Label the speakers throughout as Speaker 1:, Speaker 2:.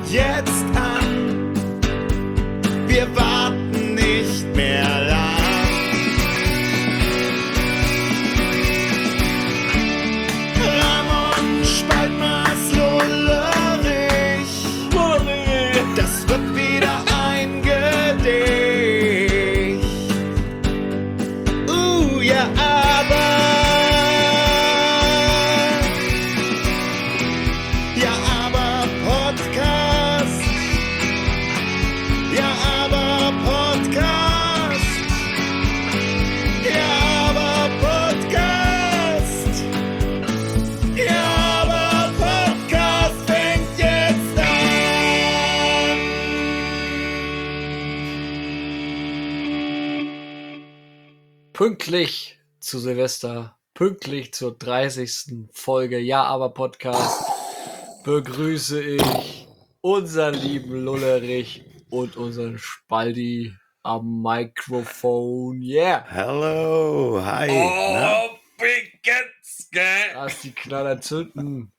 Speaker 1: jetzt an. Wir warten nicht mehr lang. Ramon Spaltmaß Lullerich. Das wird wieder ein Gedicht. Ja, aber. Ja, aber Podcast. Ja, aber Podcast. Ja, aber Podcast. Ja, aber Podcast fängt jetzt an.
Speaker 2: Pünktlich zu Silvester, pünktlich zur 30. Folge Ja, aber Podcast begrüße ich unseren lieben Lullerich und unseren Spaldi am Mikrofon. Yeah!
Speaker 3: Hello, hi. Na?
Speaker 2: Lass die Knaller zünden.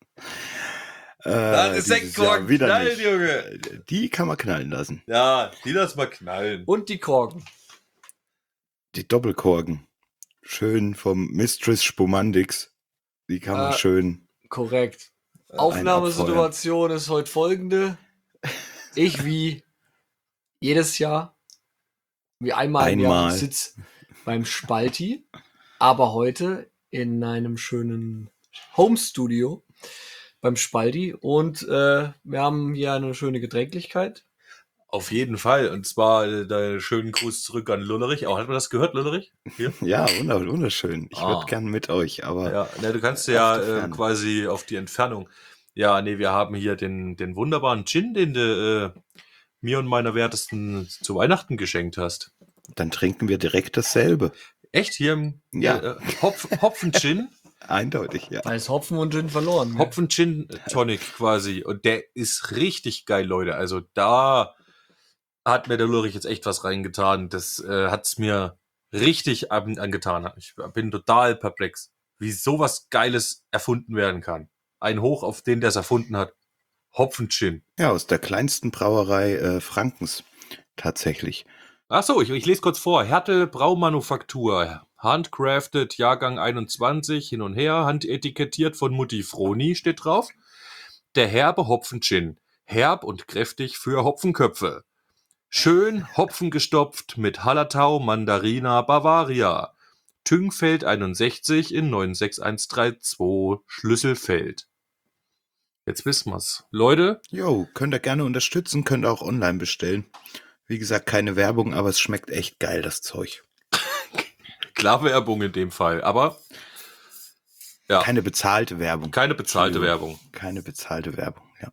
Speaker 4: Das ist
Speaker 3: dieses
Speaker 4: Sektkorken
Speaker 3: Jahr wieder
Speaker 4: knallen,
Speaker 3: nicht.
Speaker 4: Junge.
Speaker 3: Die kann man knallen lassen.
Speaker 4: Ja, die lass mal knallen.
Speaker 2: Und die Korken.
Speaker 3: Die Doppelkorken. Schön vom Mistress Spumandix. Die kann man schön.
Speaker 2: Korrekt. Aufnahmesituation ist heute folgende. Ich wie jedes Jahr, wie einmal im Jahr,
Speaker 3: Einmal.
Speaker 2: sitze beim Spalti, aber heute in einem schönen Home-Studio beim Spalti und wir haben hier eine schöne Getränklichkeit.
Speaker 4: Auf jeden Fall. Und zwar deinen schönen Gruß zurück an Lullerich. Auch hat man das gehört, Lullerich? Hier?
Speaker 3: Ja, wunderschön. Ich würde gern mit euch, aber
Speaker 4: Ja, ne, du kannst
Speaker 3: Auf
Speaker 4: ja
Speaker 3: die Ferne.
Speaker 4: quasi auf die Entfernung. Ja, nee, wir haben hier den wunderbaren Gin, den du mir und meiner Wertesten zu Weihnachten geschenkt hast.
Speaker 3: dann trinken wir direkt dasselbe.
Speaker 4: Echt? Hier im
Speaker 3: Ja.
Speaker 4: Hopfen-Gin?
Speaker 3: Eindeutig, ja.
Speaker 2: Da ist Hopfen und Gin verloren.
Speaker 4: Hopfen-Gin-Tonic quasi. Und der ist richtig geil, Leute. Also da hat mir der Lurich jetzt echt was reingetan. Das hat's mir richtig angetan. Ich bin total perplex, wie sowas Geiles erfunden werden kann. Ein Hoch auf den, der es erfunden hat. Hopfen-Gin.
Speaker 3: Ja, aus der kleinsten Brauerei Frankens. Tatsächlich.
Speaker 4: Ach so, ich lese kurz vor. Hertel Braumanufaktur. Handcrafted, Jahrgang 21, hin und her. Handetikettiert von Mutti Froni, steht drauf. Der herbe Hopfen-Gin. Herb und kräftig für Hopfenköpfe. Schön hopfengestopft mit Hallertau, Mandarina, Bavaria. Tüngfeld 61 in 96132 Schlüsselfeld. Jetzt wissen wir's. Leute,
Speaker 3: Jo, könnt ihr gerne unterstützen, könnt ihr auch online bestellen. Wie gesagt, keine Werbung, aber es schmeckt echt geil, das Zeug.
Speaker 4: klar Werbung in dem Fall, aber ja,
Speaker 3: Keine bezahlte Werbung.
Speaker 4: keine bezahlte Werbung.
Speaker 3: Keine bezahlte Werbung, ja.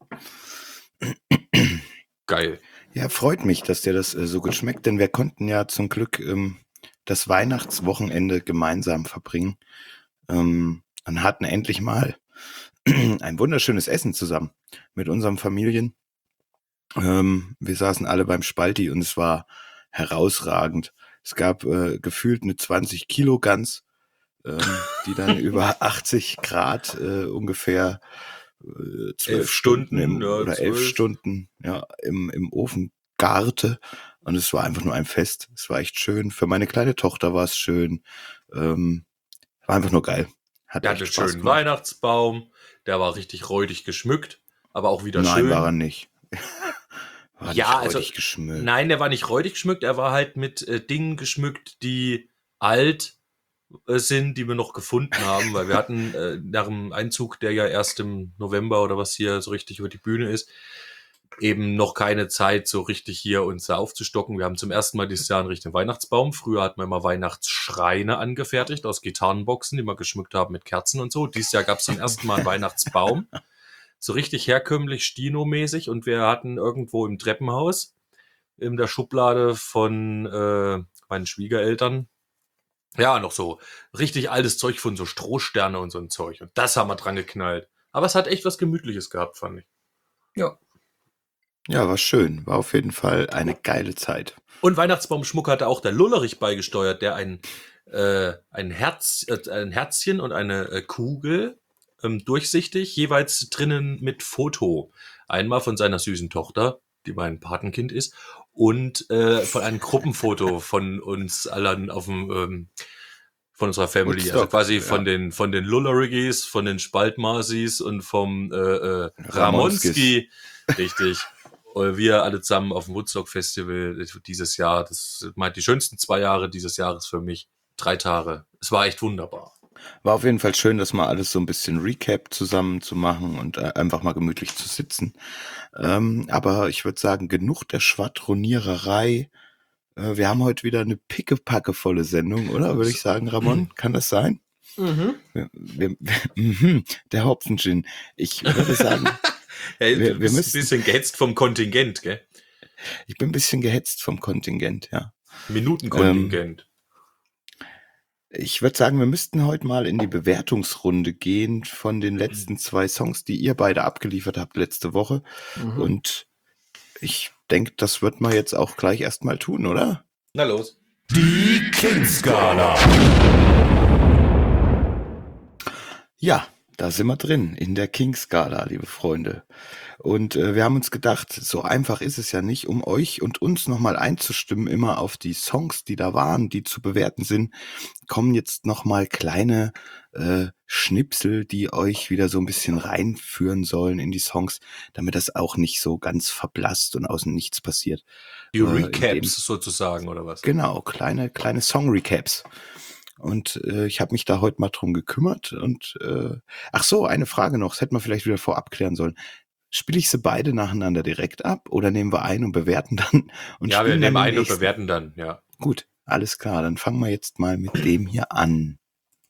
Speaker 4: Geil.
Speaker 3: Ja, freut mich, dass dir das so gut schmeckt, denn wir konnten ja zum Glück das Weihnachtswochenende gemeinsam verbringen und hatten endlich mal ein wunderschönes Essen zusammen mit unseren Familien. Wir saßen alle beim Spalti und es war herausragend. Es gab gefühlt eine 20 Kilo Gans, die dann über 80 Grad ungefähr 12 Stunden
Speaker 4: ja,
Speaker 3: oder 11
Speaker 4: 12.
Speaker 3: Stunden im Ofen garte. Und es war einfach nur ein Fest. Es war echt schön. Für meine kleine Tochter war es schön. War einfach nur geil. Hat
Speaker 4: Der
Speaker 3: echt
Speaker 4: hatte einen
Speaker 3: Spaß
Speaker 4: schönen
Speaker 3: gemacht.
Speaker 4: Weihnachtsbaum, der war richtig räudig geschmückt, aber auch wieder
Speaker 3: Nein,
Speaker 4: schön.
Speaker 3: war er nicht. War
Speaker 4: Ja,
Speaker 3: nicht
Speaker 4: also-
Speaker 3: räudig geschmückt.
Speaker 4: Nein, der war nicht räudig geschmückt, er war halt mit Dingen geschmückt, die alt sind, die wir noch gefunden haben, weil wir hatten nach dem Einzug, der ja erst im November oder was hier so richtig über die Bühne ist, eben noch keine Zeit, so richtig hier uns da aufzustocken. Wir haben zum ersten Mal dieses Jahr einen richtigen Weihnachtsbaum. Früher hatten wir immer Weihnachtsschreine angefertigt aus Gitarrenboxen, die wir geschmückt haben mit Kerzen und so. Dieses Jahr gab es zum ersten Mal einen Weihnachtsbaum. So richtig herkömmlich, Stino-mäßig. Und wir hatten irgendwo im Treppenhaus in der Schublade von meinen Schwiegereltern ja noch so richtig altes Zeug von so Strohsterne und so ein Zeug. Und das haben wir dran geknallt. Aber es hat echt was Gemütliches gehabt, fand ich.
Speaker 2: Ja.
Speaker 3: Ja, war schön. War auf jeden Fall eine geile Zeit.
Speaker 4: Und Weihnachtsbaumschmuck hatte auch der Lullerich beigesteuert, der ein Herzchen und eine Kugel durchsichtig, jeweils drinnen mit Foto. Einmal von seiner süßen Tochter, die mein Patenkind ist, und von einem Gruppenfoto von uns allen auf dem von unserer Family, also
Speaker 3: Woodstock,
Speaker 4: quasi
Speaker 3: ja.
Speaker 4: von den Lullerigis, von den Spaltmasis und vom
Speaker 3: Ramonskis.
Speaker 4: Ramonski, richtig. Wir alle zusammen auf dem Woodstock Festival dieses Jahr. Das meint die schönsten 2 Jahre dieses Jahres für mich. 3 Tage. Es war echt wunderbar.
Speaker 3: War auf jeden Fall schön, das mal alles so ein bisschen Recap zusammen zu machen und einfach mal gemütlich zu sitzen. Aber ich würde sagen, genug der Schwadroniererei. Wir haben heute wieder eine pickepackevolle Sendung, oder? Würde ich sagen, Ramon, kann das sein?
Speaker 2: Mhm.
Speaker 3: Der Hopfen-Gin. Ich würde sagen,
Speaker 4: Hey,
Speaker 3: Wir
Speaker 4: du bist
Speaker 3: müssen-
Speaker 4: ein bisschen gehetzt vom Kontingent, gell?
Speaker 3: ich bin ein bisschen gehetzt vom Kontingent, ja.
Speaker 4: Minutenkontingent.
Speaker 3: Ich würde sagen, wir müssten heute mal in die Bewertungsrunde gehen von den letzten 2 Songs, die ihr beide abgeliefert habt letzte Woche.
Speaker 2: Mhm.
Speaker 3: Und ich denke, das wird man jetzt auch gleich erstmal tun, oder?
Speaker 4: Na los.
Speaker 1: Die King-Skala.
Speaker 3: Ja, da sind wir drin, in der King-Skala, liebe Freunde. Und wir haben uns gedacht, so einfach ist es ja nicht, um euch und uns nochmal einzustimmen, immer auf die Songs, die da waren, die zu bewerten sind, kommen jetzt nochmal kleine Schnipsel, die euch wieder so ein bisschen reinführen sollen in die Songs, damit das auch nicht so ganz verblasst und außen nichts passiert.
Speaker 4: Die
Speaker 3: in
Speaker 4: Recaps
Speaker 3: dem-
Speaker 4: sozusagen, oder was?
Speaker 3: Genau, kleine Song-Recaps. Und ich habe mich da heute mal drum gekümmert. Und ach so, eine Frage noch, das hätten wir vielleicht wieder vorab klären sollen. Spiele ich sie beide nacheinander direkt ab oder nehmen wir ein und bewerten dann? Und
Speaker 4: Ja, wir
Speaker 3: spielen dann
Speaker 4: nehmen
Speaker 3: den
Speaker 4: ein und
Speaker 3: nächsten?
Speaker 4: bewerten dann, ja.
Speaker 3: Gut, alles klar, dann fangen wir jetzt mal mit dem hier an.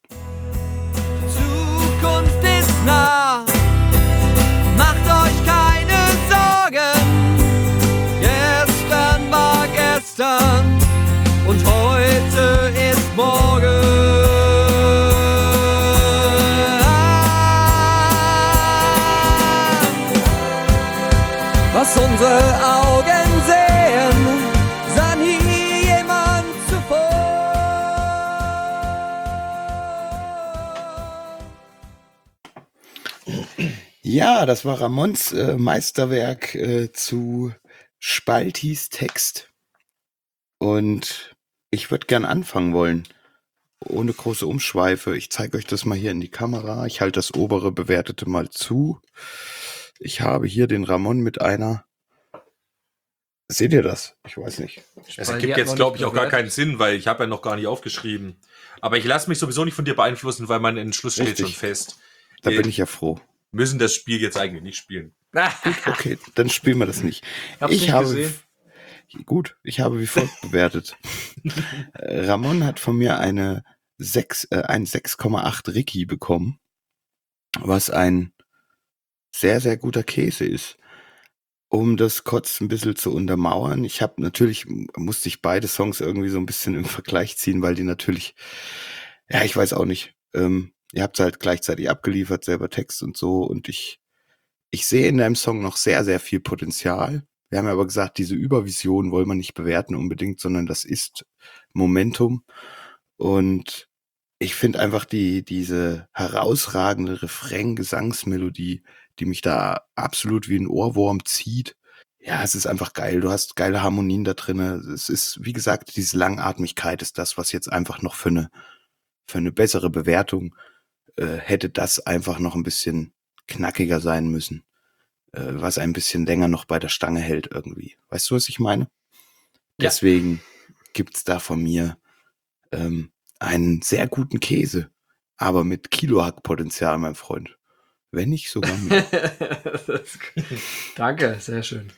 Speaker 5: Zukunft ist nah, macht euch keine Sorgen. Gestern war gestern und heute ist morgen. Was unsere Augen sehen, sah nie jemand zuvor.
Speaker 3: Ja, das war Ramons Meisterwerk zu Spaltis Text. Und ich würde gern anfangen wollen, ohne große Umschweife. Ich zeige euch das mal hier in die Kamera. Ich halte das obere Bewertete mal zu. Ich habe hier den Ramon mit einer... Seht ihr das? Ich weiß nicht.
Speaker 4: Es
Speaker 2: Weil die
Speaker 4: gibt
Speaker 2: hat
Speaker 4: jetzt,
Speaker 2: noch
Speaker 4: glaube
Speaker 2: nicht
Speaker 4: ich, auch gar
Speaker 2: bewertet.
Speaker 4: keinen Sinn, weil ich habe ja noch gar nicht aufgeschrieben. Aber ich lasse mich sowieso nicht von dir beeinflussen, weil mein Entschluss steht
Speaker 3: Richtig.
Speaker 4: schon fest.
Speaker 3: Da
Speaker 4: Wir
Speaker 3: bin ich ja froh.
Speaker 4: müssen das Spiel jetzt eigentlich nicht spielen.
Speaker 3: Okay, dann spielen wir das nicht.
Speaker 2: Hab's nicht gesehen.
Speaker 3: Gut, ich habe wie folgt bewertet. Ramon hat von mir ein 6,8 Ricky bekommen, was ein sehr, sehr guter Käse ist. Um das kurz ein bisschen zu untermauern, musste ich beide Songs irgendwie so ein bisschen im Vergleich ziehen, weil die natürlich, ja, ich weiß auch nicht, ihr habt es halt gleichzeitig abgeliefert, selber Text und so, und ich sehe in deinem Song noch sehr, sehr viel Potenzial. Wir haben ja aber gesagt, diese Übervision wollen wir nicht bewerten unbedingt, sondern das ist Momentum. Und ich finde einfach diese herausragende Refrain-Gesangsmelodie, die mich da absolut wie ein Ohrwurm zieht. Ja, es ist einfach geil. Du hast geile Harmonien da drinne. Es ist, wie gesagt, diese Langatmigkeit ist das, was jetzt einfach noch für eine bessere Bewertung hätte das einfach noch ein bisschen knackiger sein müssen. Was ein bisschen länger noch bei der Stange hält irgendwie. Weißt du, was ich meine?
Speaker 2: Ja.
Speaker 3: Deswegen gibt's da von mir einen sehr guten Käse, aber mit Kilohack-Potenzial, mein Freund. Wenn nicht sogar mehr.
Speaker 2: Danke, sehr schön.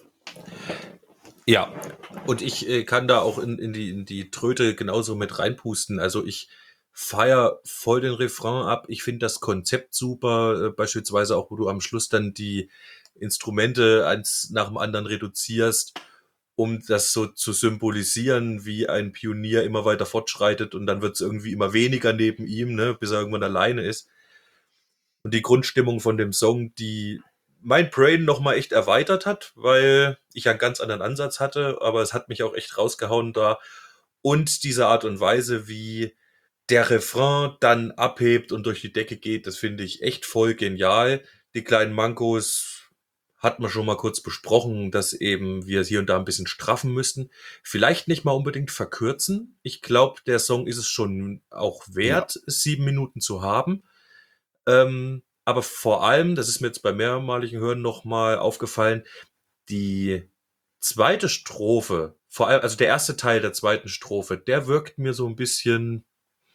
Speaker 4: Ja, und ich kann da auch in die Tröte genauso mit reinpusten. Also ich feier voll den Refrain ab. Ich finde das Konzept super, beispielsweise auch, wo du am Schluss dann die Instrumente eins nach dem anderen reduzierst, um das so zu symbolisieren, wie ein Pionier immer weiter fortschreitet und dann wird es irgendwie immer weniger neben ihm, ne, bis er irgendwann alleine ist. Und die Grundstimmung von dem Song, die mein Brain nochmal echt erweitert hat, weil ich einen ganz anderen Ansatz hatte, aber es hat mich auch echt rausgehauen da. Und diese Art und Weise, wie der Refrain dann abhebt und durch die Decke geht, das finde ich echt voll genial. Die kleinen Mankos hat man schon mal kurz besprochen, dass eben wir hier und da ein bisschen straffen müssten. Vielleicht nicht mal unbedingt verkürzen. Ich glaube, der Song ist es schon auch wert, 7 Minuten zu haben. Aber vor allem, das ist mir jetzt bei mehrmaligen Hören nochmal aufgefallen, die zweite Strophe, vor allem, also der erste Teil der zweiten Strophe, der wirkt mir so ein bisschen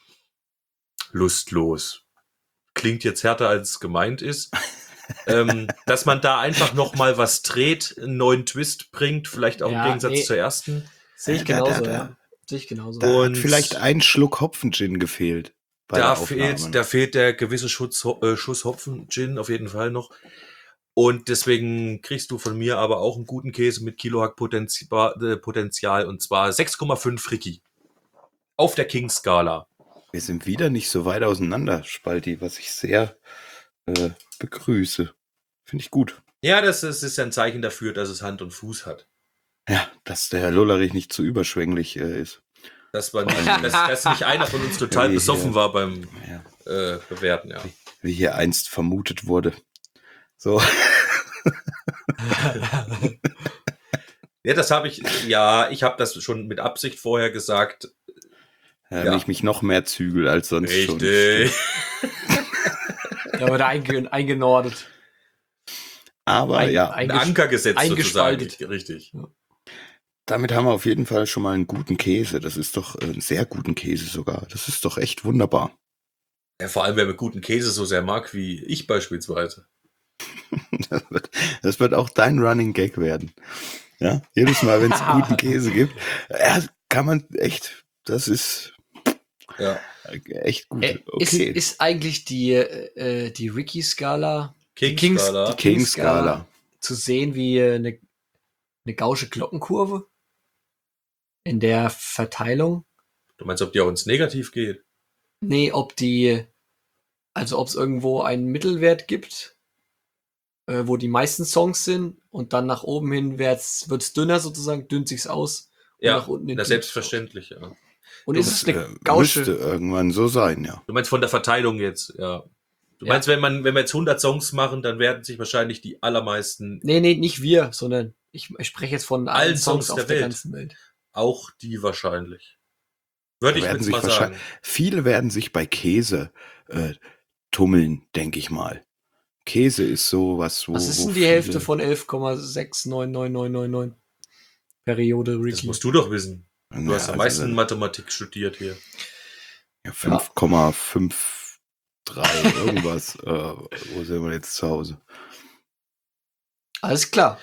Speaker 4: lustlos. Klingt jetzt härter, als es gemeint ist. Dass man da einfach noch mal was dreht, einen neuen Twist bringt, vielleicht auch im Gegensatz zur ersten.
Speaker 2: Sehe ich genauso, ja. Sehe ich genauso.
Speaker 3: Da
Speaker 4: Und
Speaker 3: hat vielleicht ein Schluck Hopfen-Gin gefehlt.
Speaker 4: Da fehlt der gewisse Schuss Hopfen-Gin auf jeden Fall noch. Und deswegen kriegst du von mir aber auch einen guten Käse mit Kilohack-Potenzial, und zwar 6,5 Ricky. Auf der King-Skala.
Speaker 3: Wir sind wieder nicht so weit auseinander, Spalti, was ich sehr begrüße. Finde ich gut.
Speaker 4: Ja, das ist ein Zeichen dafür, dass es Hand und Fuß hat.
Speaker 3: Ja, dass der Herr Lollerich nicht zu überschwänglich ist.
Speaker 4: Dass nicht einer von uns total besoffen war beim Bewerten, ja.
Speaker 3: Wie hier einst vermutet wurde. So.
Speaker 4: Ja, ich habe das schon mit Absicht vorher gesagt.
Speaker 3: Wenn ich mich noch mehr zügel als sonst schon.
Speaker 4: Richtig.
Speaker 2: Da wird eingenordet.
Speaker 3: Aber
Speaker 4: ein Anker gesetzt sozusagen. Richtig.
Speaker 2: Ja.
Speaker 3: Damit haben wir auf jeden Fall schon mal einen guten Käse. Das ist doch einen sehr guten Käse sogar. Das ist doch echt wunderbar.
Speaker 4: Ja, vor allem, wer mit guten Käse so sehr mag, wie ich beispielsweise.
Speaker 3: Das wird auch dein Running Gag werden. Ja, jedes Mal, wenn es guten Käse gibt, kann man echt, das ist echt gut. Okay.
Speaker 2: Ist eigentlich die Ricky-Skala,
Speaker 4: King-Skala.
Speaker 2: die King-Skala zu sehen wie eine gausche Glockenkurve in der Verteilung?
Speaker 4: Du meinst, ob die auch ins Negativ geht?
Speaker 2: Nee, ob es irgendwo einen Mittelwert gibt, wo die meisten Songs sind, und dann nach oben hin wird's dünner sozusagen, dünnt sich's aus.
Speaker 4: Ja,
Speaker 2: nach unten hin
Speaker 4: selbstverständlich, ja.
Speaker 2: Und ist es eine
Speaker 3: Müsste
Speaker 2: gausche...
Speaker 3: irgendwann so sein, ja.
Speaker 4: Du meinst von der Verteilung jetzt, ja. Du meinst, wenn wir jetzt 100 Songs machen, dann werden sich wahrscheinlich die allermeisten...
Speaker 2: Nee, nicht wir, sondern ich spreche jetzt von allen Songs auf der ganzen Welt.
Speaker 4: Auch die wahrscheinlich. Würde ich jetzt mal sagen.
Speaker 3: Viele werden sich bei Käse tummeln, denke ich mal. Käse ist sowas,
Speaker 2: Was ist denn die Hälfte von 11,699999 Periode, Ricky?
Speaker 4: Das musst du doch wissen. Du hast am meisten Mathematik studiert hier.
Speaker 3: Ja, 5,53 irgendwas. Wo sind wir jetzt zu Hause?
Speaker 2: Alles klar.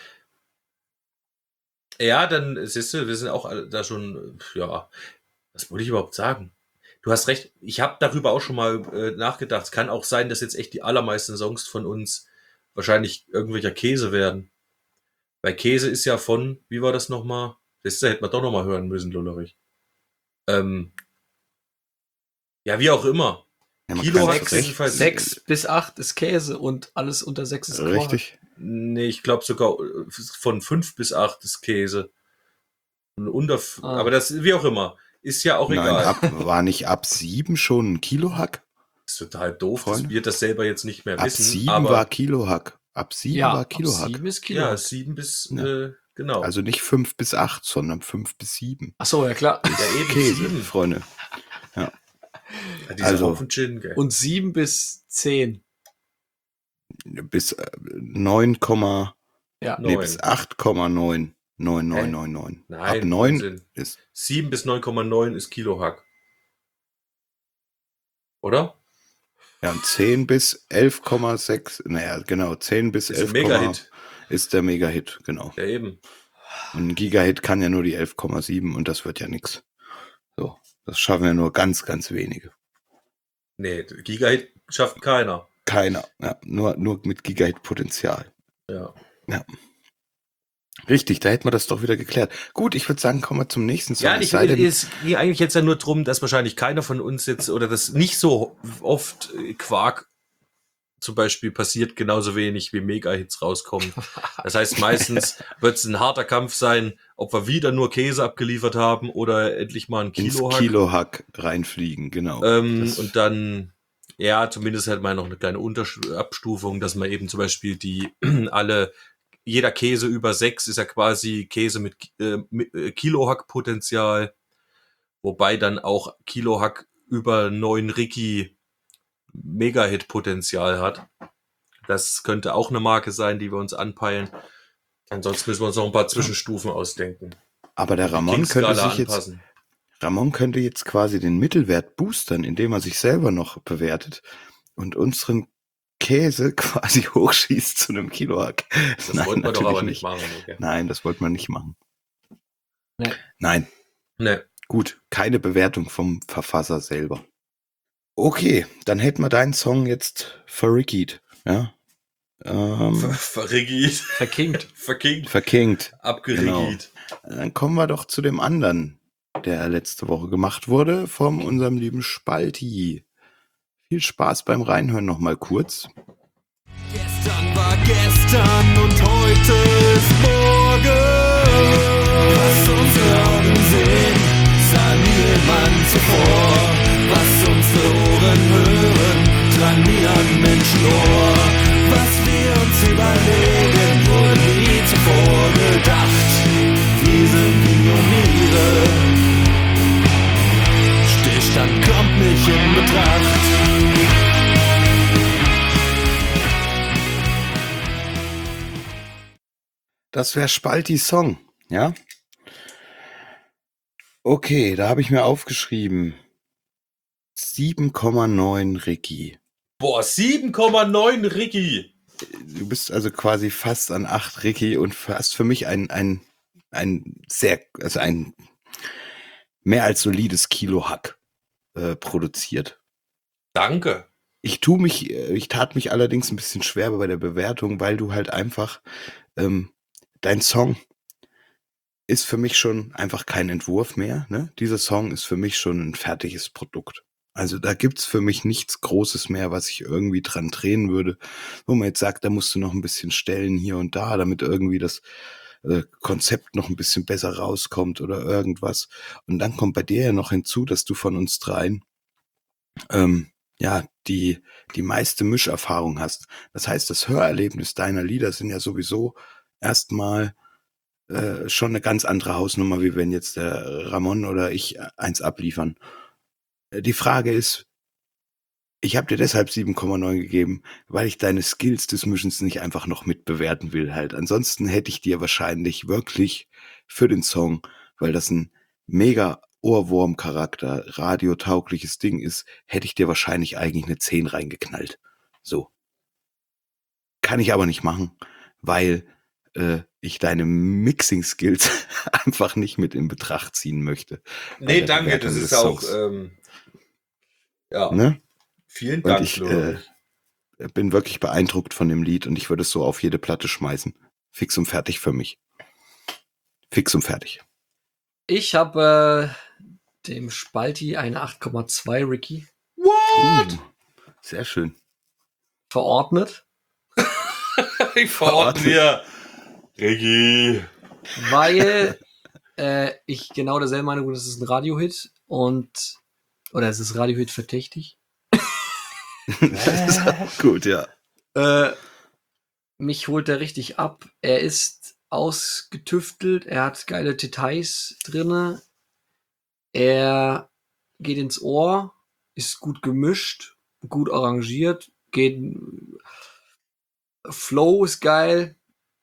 Speaker 4: Ja, dann siehst du, wir sind auch da schon, was wollte ich überhaupt sagen? Du hast recht, ich habe darüber auch schon mal nachgedacht. Es kann auch sein, dass jetzt echt die allermeisten Songs von uns wahrscheinlich irgendwelcher Käse werden. Weil Käse ist ja von, wie war das nochmal? Das hätte man doch nochmal hören müssen, Lullerich. Ja, wie auch immer.
Speaker 3: Ja,
Speaker 4: Kilo hat
Speaker 2: 6 bis 8 ist Käse und alles unter 6 ist Quark.
Speaker 3: Richtig.
Speaker 4: Nee, ich glaube sogar von 5 bis 8 ist Käse. Und aber das, wie auch immer, ist ja auch egal.
Speaker 3: War nicht ab 7 schon ein Kilohack?
Speaker 4: Das ist total doof, dass wir das selber jetzt nicht mehr
Speaker 3: Ab
Speaker 4: wissen.
Speaker 3: 7
Speaker 4: aber
Speaker 3: war Kilohack. Ab 7 war Kilohack.
Speaker 2: Ab 7 ist Kilohack.
Speaker 4: Ja, 7 bis, genau.
Speaker 3: Also nicht 5 bis 8, sondern 5 bis 7.
Speaker 2: Ach so, ja klar.
Speaker 4: ja, eben
Speaker 3: Käse,
Speaker 4: 7.
Speaker 3: Freunde. Ja.
Speaker 4: Ja, diese
Speaker 3: Also-
Speaker 4: Haufen Gin, gell.
Speaker 2: Und 7 bis 10.
Speaker 3: Bis 9,
Speaker 2: Ja.
Speaker 3: nee, bis 8,99999.
Speaker 4: Nein,
Speaker 3: Ab 9
Speaker 4: Unsinn.
Speaker 3: ist
Speaker 4: 7 bis 9,9 ist Kilohack. Oder?
Speaker 3: ja und 10 bis 11,6. Naja, genau, 10 bis
Speaker 4: Ist ein
Speaker 3: 11,
Speaker 4: Mega-Hit.
Speaker 3: ist der Mega-Hit, genau.
Speaker 4: Ja, eben.
Speaker 3: Und ein Giga-Hit kann ja nur die 11,7 und das wird ja nix. So, das schaffen ja nur ganz, ganz wenige.
Speaker 4: Nee, Gigahit schafft keiner.
Speaker 3: Keiner, ja, nur mit Gigahit-Potenzial.
Speaker 4: Ja.
Speaker 3: Richtig, da hätten wir das doch wieder geklärt. Gut, ich würde sagen, kommen wir zum nächsten Song.
Speaker 4: Ja,
Speaker 3: Es sei denn,
Speaker 4: es ging eigentlich jetzt ja nur drum, dass wahrscheinlich keiner von uns jetzt oder das nicht so oft Quark zum Beispiel passiert genauso wenig wie Mega-Hits rauskommen. Das heißt, meistens wird es ein harter Kampf sein, ob wir wieder nur Käse abgeliefert haben oder endlich mal ein
Speaker 3: ins
Speaker 4: Kilo Hack.
Speaker 3: Kilohack reinfliegen, genau.
Speaker 4: Und dann, ja, zumindest hat man noch eine kleine Abstufung, dass man eben zum Beispiel jeder Käse über 6 ist ja quasi Käse mit Kilohack-Potenzial, wobei dann auch Kilohack über 9 Ricky Mega-Hit-Potenzial hat. Das könnte auch eine Marke sein, die wir uns anpeilen. Ansonsten müssen wir uns noch ein paar Zwischenstufen ausdenken.
Speaker 3: Aber der Ramon könnte jetzt quasi den Mittelwert boostern, indem er sich selber noch bewertet und unseren Käse quasi hochschießt zu einem Kilohack.
Speaker 4: Das wollten wir doch aber nicht machen. Okay.
Speaker 3: Nein, das wollten wir nicht machen.
Speaker 2: Nee.
Speaker 3: Nein.
Speaker 4: Nee.
Speaker 3: Gut, keine Bewertung vom Verfasser selber. Okay, dann hätten wir deinen Song jetzt verrickied, ja?
Speaker 4: Verriggied.
Speaker 3: Verkinkt.
Speaker 4: Abgeriggied.
Speaker 3: Genau. Dann kommen wir doch zu dem anderen, der letzte Woche gemacht wurde, von unserem lieben Spalti. Viel Spaß beim Reinhören nochmal kurz.
Speaker 5: Gestern war gestern und heute ist morgen. Was unsere Augen sehen, sah niemand zuvor. Was unsere Ohren hören, drang nie an Menschenohr. Was wir uns überlegen, wurde nie zuvor gedacht. Wir sind Pioniere. Stillstand kommt nicht in Betracht.
Speaker 3: Das wäre Spaltis Song, ja? Okay, da habe ich mir aufgeschrieben 7,9 Ricky.
Speaker 4: Boah, 7,9 Ricky.
Speaker 3: Du bist also quasi fast an 8 Ricky und hast für mich ein mehr als solides Kilo Hack produziert.
Speaker 4: Danke.
Speaker 3: Ich tat mich allerdings ein bisschen schwer bei der Bewertung, weil du halt einfach, dein Song ist für mich schon einfach kein Entwurf mehr, ne? Dieser Song ist für mich schon ein fertiges Produkt. Also da gibt's für mich nichts Großes mehr, was ich irgendwie dran drehen würde, wo man jetzt sagt, da musst du noch ein bisschen stellen hier und da, damit irgendwie das Konzept noch ein bisschen besser rauskommt oder irgendwas. Und dann kommt bei dir ja noch hinzu, dass du von uns dreien die meiste Mischerfahrung hast. Das heißt, das Hörerlebnis deiner Lieder sind ja sowieso erstmal schon eine ganz andere Hausnummer, wie wenn jetzt der Ramon oder ich eins abliefern. Die Frage ist, ich habe dir deshalb 7,9 gegeben, weil ich deine Skills des Mischens nicht einfach noch mitbewerten will halt. Ansonsten hätte ich dir wahrscheinlich wirklich für den Song, weil das ein mega Ohrwurm-Charakter, radiotaugliches Ding ist, hätte ich dir wahrscheinlich eigentlich eine 10 reingeknallt. So. Kann ich aber nicht machen, weil ich deine Mixing-Skills einfach nicht mit in Betracht ziehen möchte.
Speaker 4: Nee, danke, das ist auch,
Speaker 3: ne?
Speaker 4: Vielen Dank,
Speaker 3: und ich bin wirklich beeindruckt von dem Lied und ich würde es so auf jede Platte schmeißen. Fix und fertig für mich. Fix und fertig.
Speaker 2: Ich habe dem Spalti eine 8,2 Ricky
Speaker 4: What?
Speaker 3: Sehr schön.
Speaker 2: verordnet,
Speaker 4: Ich verorte dir. Ricky.
Speaker 2: weil ich genau derselbe Meinung bin, das ist ein Radiohit oder es ist Radiohit verdächtig.
Speaker 3: Das ist auch gut, ja.
Speaker 2: Mich holt er richtig ab. Er ist ausgetüftelt, er hat geile Details drinne. Er geht ins Ohr, ist gut gemischt, gut arrangiert, Flow ist geil.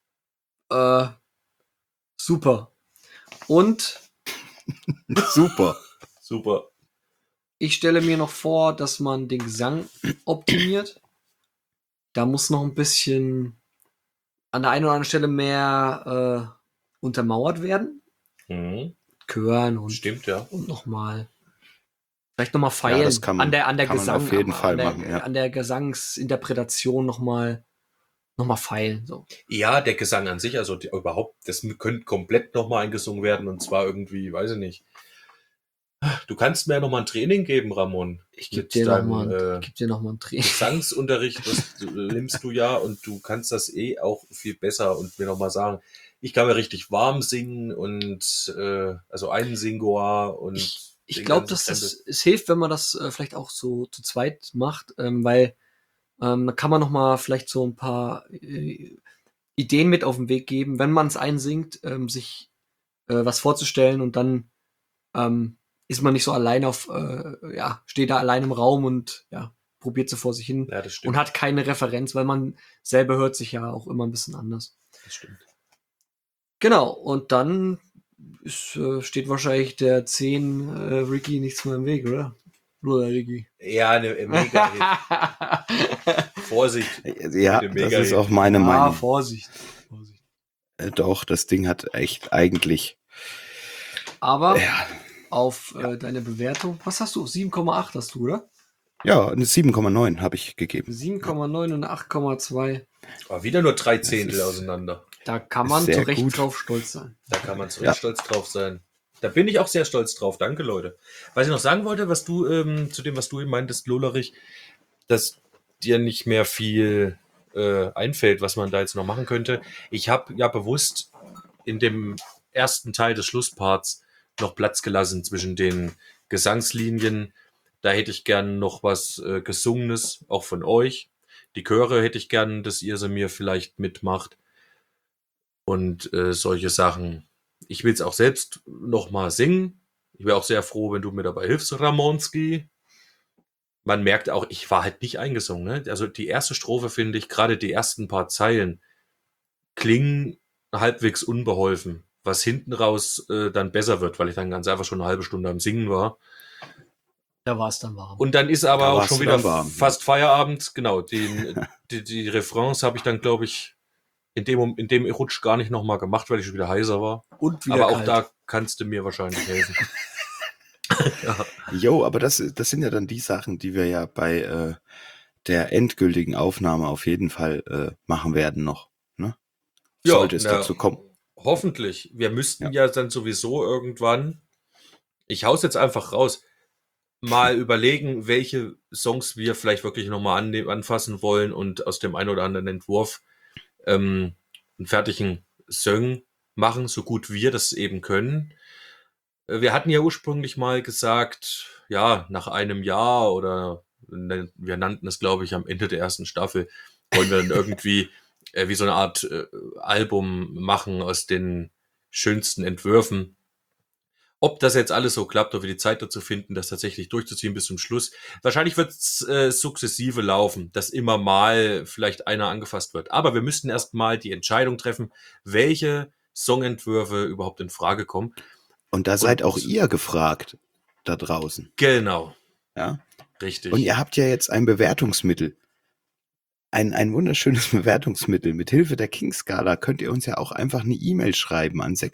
Speaker 2: Super. Und
Speaker 3: Super.
Speaker 4: Super.
Speaker 2: ich stelle mir noch vor, dass man den Gesang optimiert. Da muss noch ein bisschen an der einen oder anderen Stelle mehr untermauert werden.
Speaker 4: Mhm.
Speaker 2: Chören und,
Speaker 4: Stimmt, ja.
Speaker 2: und nochmal. Vielleicht nochmal feilen.
Speaker 3: Ja, das kann man-
Speaker 2: an der
Speaker 3: kann man
Speaker 2: Gesang,
Speaker 3: auf jeden Fall machen, ja.
Speaker 2: an der Gesangsinterpretation nochmal feilen. So.
Speaker 4: Ja, der Gesang an sich, also überhaupt, das könnte komplett nochmal eingesungen werden und zwar irgendwie, weiß ich nicht, Du kannst mir ja noch mal ein Training geben, Ramon.
Speaker 2: Ich gebe
Speaker 4: Mit
Speaker 2: dir noch
Speaker 4: deinem,
Speaker 2: mal, geb dir noch mal ein Training.
Speaker 4: Gesangsunterricht, das nimmst du ja und du kannst das auch viel besser und mir noch mal sagen, ich kann mir richtig warm singen und also einen Singor und
Speaker 2: Ich
Speaker 4: den
Speaker 2: glaube,
Speaker 4: ganzen
Speaker 2: dass
Speaker 4: Krempel.
Speaker 2: es hilft, wenn man das vielleicht auch so zu zweit macht, weil da kann man noch mal vielleicht so ein paar Ideen mit auf den Weg geben, wenn man es einsingt, sich was vorzustellen und dann ist man nicht so allein steht da allein im Raum und ja, probiert so vor sich hin
Speaker 4: Ja, das stimmt.
Speaker 2: und hat keine Referenz, weil man selber hört sich ja auch immer ein bisschen anders.
Speaker 4: Das stimmt.
Speaker 2: Genau, und dann steht wahrscheinlich der 10 Ricky nichts mehr im Weg, oder? Oder Ricky?
Speaker 4: Ja, eine Mega-Hit. Vorsicht.
Speaker 3: Ja,
Speaker 4: Mit dem
Speaker 3: das
Speaker 4: Mega-Hit.
Speaker 3: ist auch meine
Speaker 2: Ah,
Speaker 3: Meinung.
Speaker 2: Vorsicht.
Speaker 3: Doch, das Ding hat echt eigentlich.
Speaker 2: Aber
Speaker 3: Ja,
Speaker 2: auf deine Bewertung, was hast du? 7,8 hast du, oder?
Speaker 3: ja, eine 7,9 habe ich gegeben.
Speaker 2: 7,9 und eine 8,2.
Speaker 4: Aber wieder nur 3
Speaker 3: Das
Speaker 4: Zehntel
Speaker 3: ist-
Speaker 4: auseinander.
Speaker 2: Da kann
Speaker 3: Ist
Speaker 2: man
Speaker 3: sehr
Speaker 2: zu Recht
Speaker 3: gut.
Speaker 2: drauf stolz sein.
Speaker 4: Da kann man zu Recht stolz drauf sein. Da bin ich auch sehr stolz drauf. Danke, Leute. Was ich noch sagen wollte, was du zu dem, was du eben meintest, Lolerich, dass dir nicht mehr viel einfällt, was man da jetzt noch machen könnte. Ich habe ja bewusst in dem ersten Teil des Schlussparts noch Platz gelassen zwischen den Gesangslinien. Da hätte ich gern noch was Gesungenes, auch von euch. Die Chöre hätte ich gern, dass ihr sie mir vielleicht mitmacht. Und solche Sachen. Ich will es auch selbst noch mal singen. Ich wäre auch sehr froh, wenn du mir dabei hilfst, Ramonski. Man merkt auch, ich war halt nicht eingesungen. Ne? Also die erste Strophe, finde ich, gerade die ersten paar Zeilen, klingen halbwegs unbeholfen. Was hinten raus dann besser wird, weil ich dann ganz einfach schon eine halbe Stunde am Singen war.
Speaker 2: Da war es dann warm.
Speaker 4: Und dann ist aber
Speaker 3: Da
Speaker 4: auch
Speaker 3: warst
Speaker 4: schon
Speaker 3: du
Speaker 4: wieder
Speaker 3: dann warm,
Speaker 4: fast Feierabend. Genau, die Refrains habe ich dann, glaube ich, in dem Rutsch gar nicht nochmal gemacht, weil ich schon wieder heiser war.
Speaker 2: Und wieder
Speaker 4: Aber auch
Speaker 2: kalt.
Speaker 4: da kannst du mir wahrscheinlich helfen.
Speaker 3: Jo, aber das sind ja dann die Sachen, die wir ja bei der endgültigen Aufnahme auf jeden Fall machen werden noch. Ne?
Speaker 4: Ja,
Speaker 3: Sollte es
Speaker 4: na,
Speaker 3: dazu kommen.
Speaker 4: Hoffentlich. Wir müssten ja dann sowieso irgendwann, ich hau's jetzt einfach raus, mal überlegen, welche Songs wir vielleicht wirklich nochmal anfassen wollen und aus dem einen oder anderen Entwurf einen fertigen Song machen, so gut wir das eben können. Wir hatten ja ursprünglich mal gesagt, ja, nach einem Jahr oder wir nannten es, glaube ich, am Ende der ersten Staffel, wollen wir dann irgendwie wie so eine Art Album machen aus den schönsten Entwürfen. Ob das jetzt alles so klappt, ob wir die Zeit dazu finden, das tatsächlich durchzuziehen bis zum Schluss. Wahrscheinlich wird es sukzessive laufen, dass immer mal vielleicht einer angefasst wird. Aber wir müssten erst mal die Entscheidung treffen, welche Songentwürfe überhaupt in Frage kommen.
Speaker 3: Und da seid auch ihr gefragt da draußen.
Speaker 4: Genau,
Speaker 3: Ja?
Speaker 4: richtig.
Speaker 3: Und ihr habt ja jetzt ein Bewertungsmittel. Ein wunderschönes Bewertungsmittel. Mit Hilfe der King-Skala könnt ihr uns ja auch einfach eine E-Mail schreiben an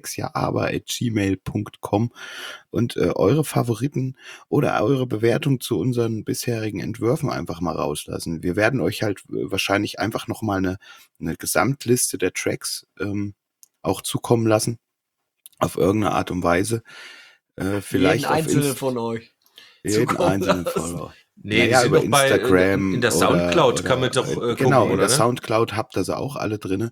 Speaker 3: 666jaaber@gmail.com und eure Favoriten oder eure Bewertung zu unseren bisherigen Entwürfen einfach mal rauslassen. Wir werden euch halt wahrscheinlich einfach nochmal eine Gesamtliste der Tracks auch zukommen lassen. Auf irgendeine Art und Weise. Vielleicht
Speaker 2: jeden
Speaker 3: auf
Speaker 2: einzelnen von euch.
Speaker 3: jeden
Speaker 2: zukommen
Speaker 3: einzelnen
Speaker 2: lassen.
Speaker 3: von euch.
Speaker 4: Nee,
Speaker 3: Naja,
Speaker 4: die
Speaker 3: über
Speaker 4: sind doch bei
Speaker 3: Instagram
Speaker 4: in der
Speaker 3: oder-
Speaker 4: Soundcloud
Speaker 3: oder-
Speaker 4: kann man doch
Speaker 3: genau,
Speaker 4: gucken,
Speaker 3: in
Speaker 4: oder?
Speaker 3: der Soundcloud habt ihr sie auch alle drinne.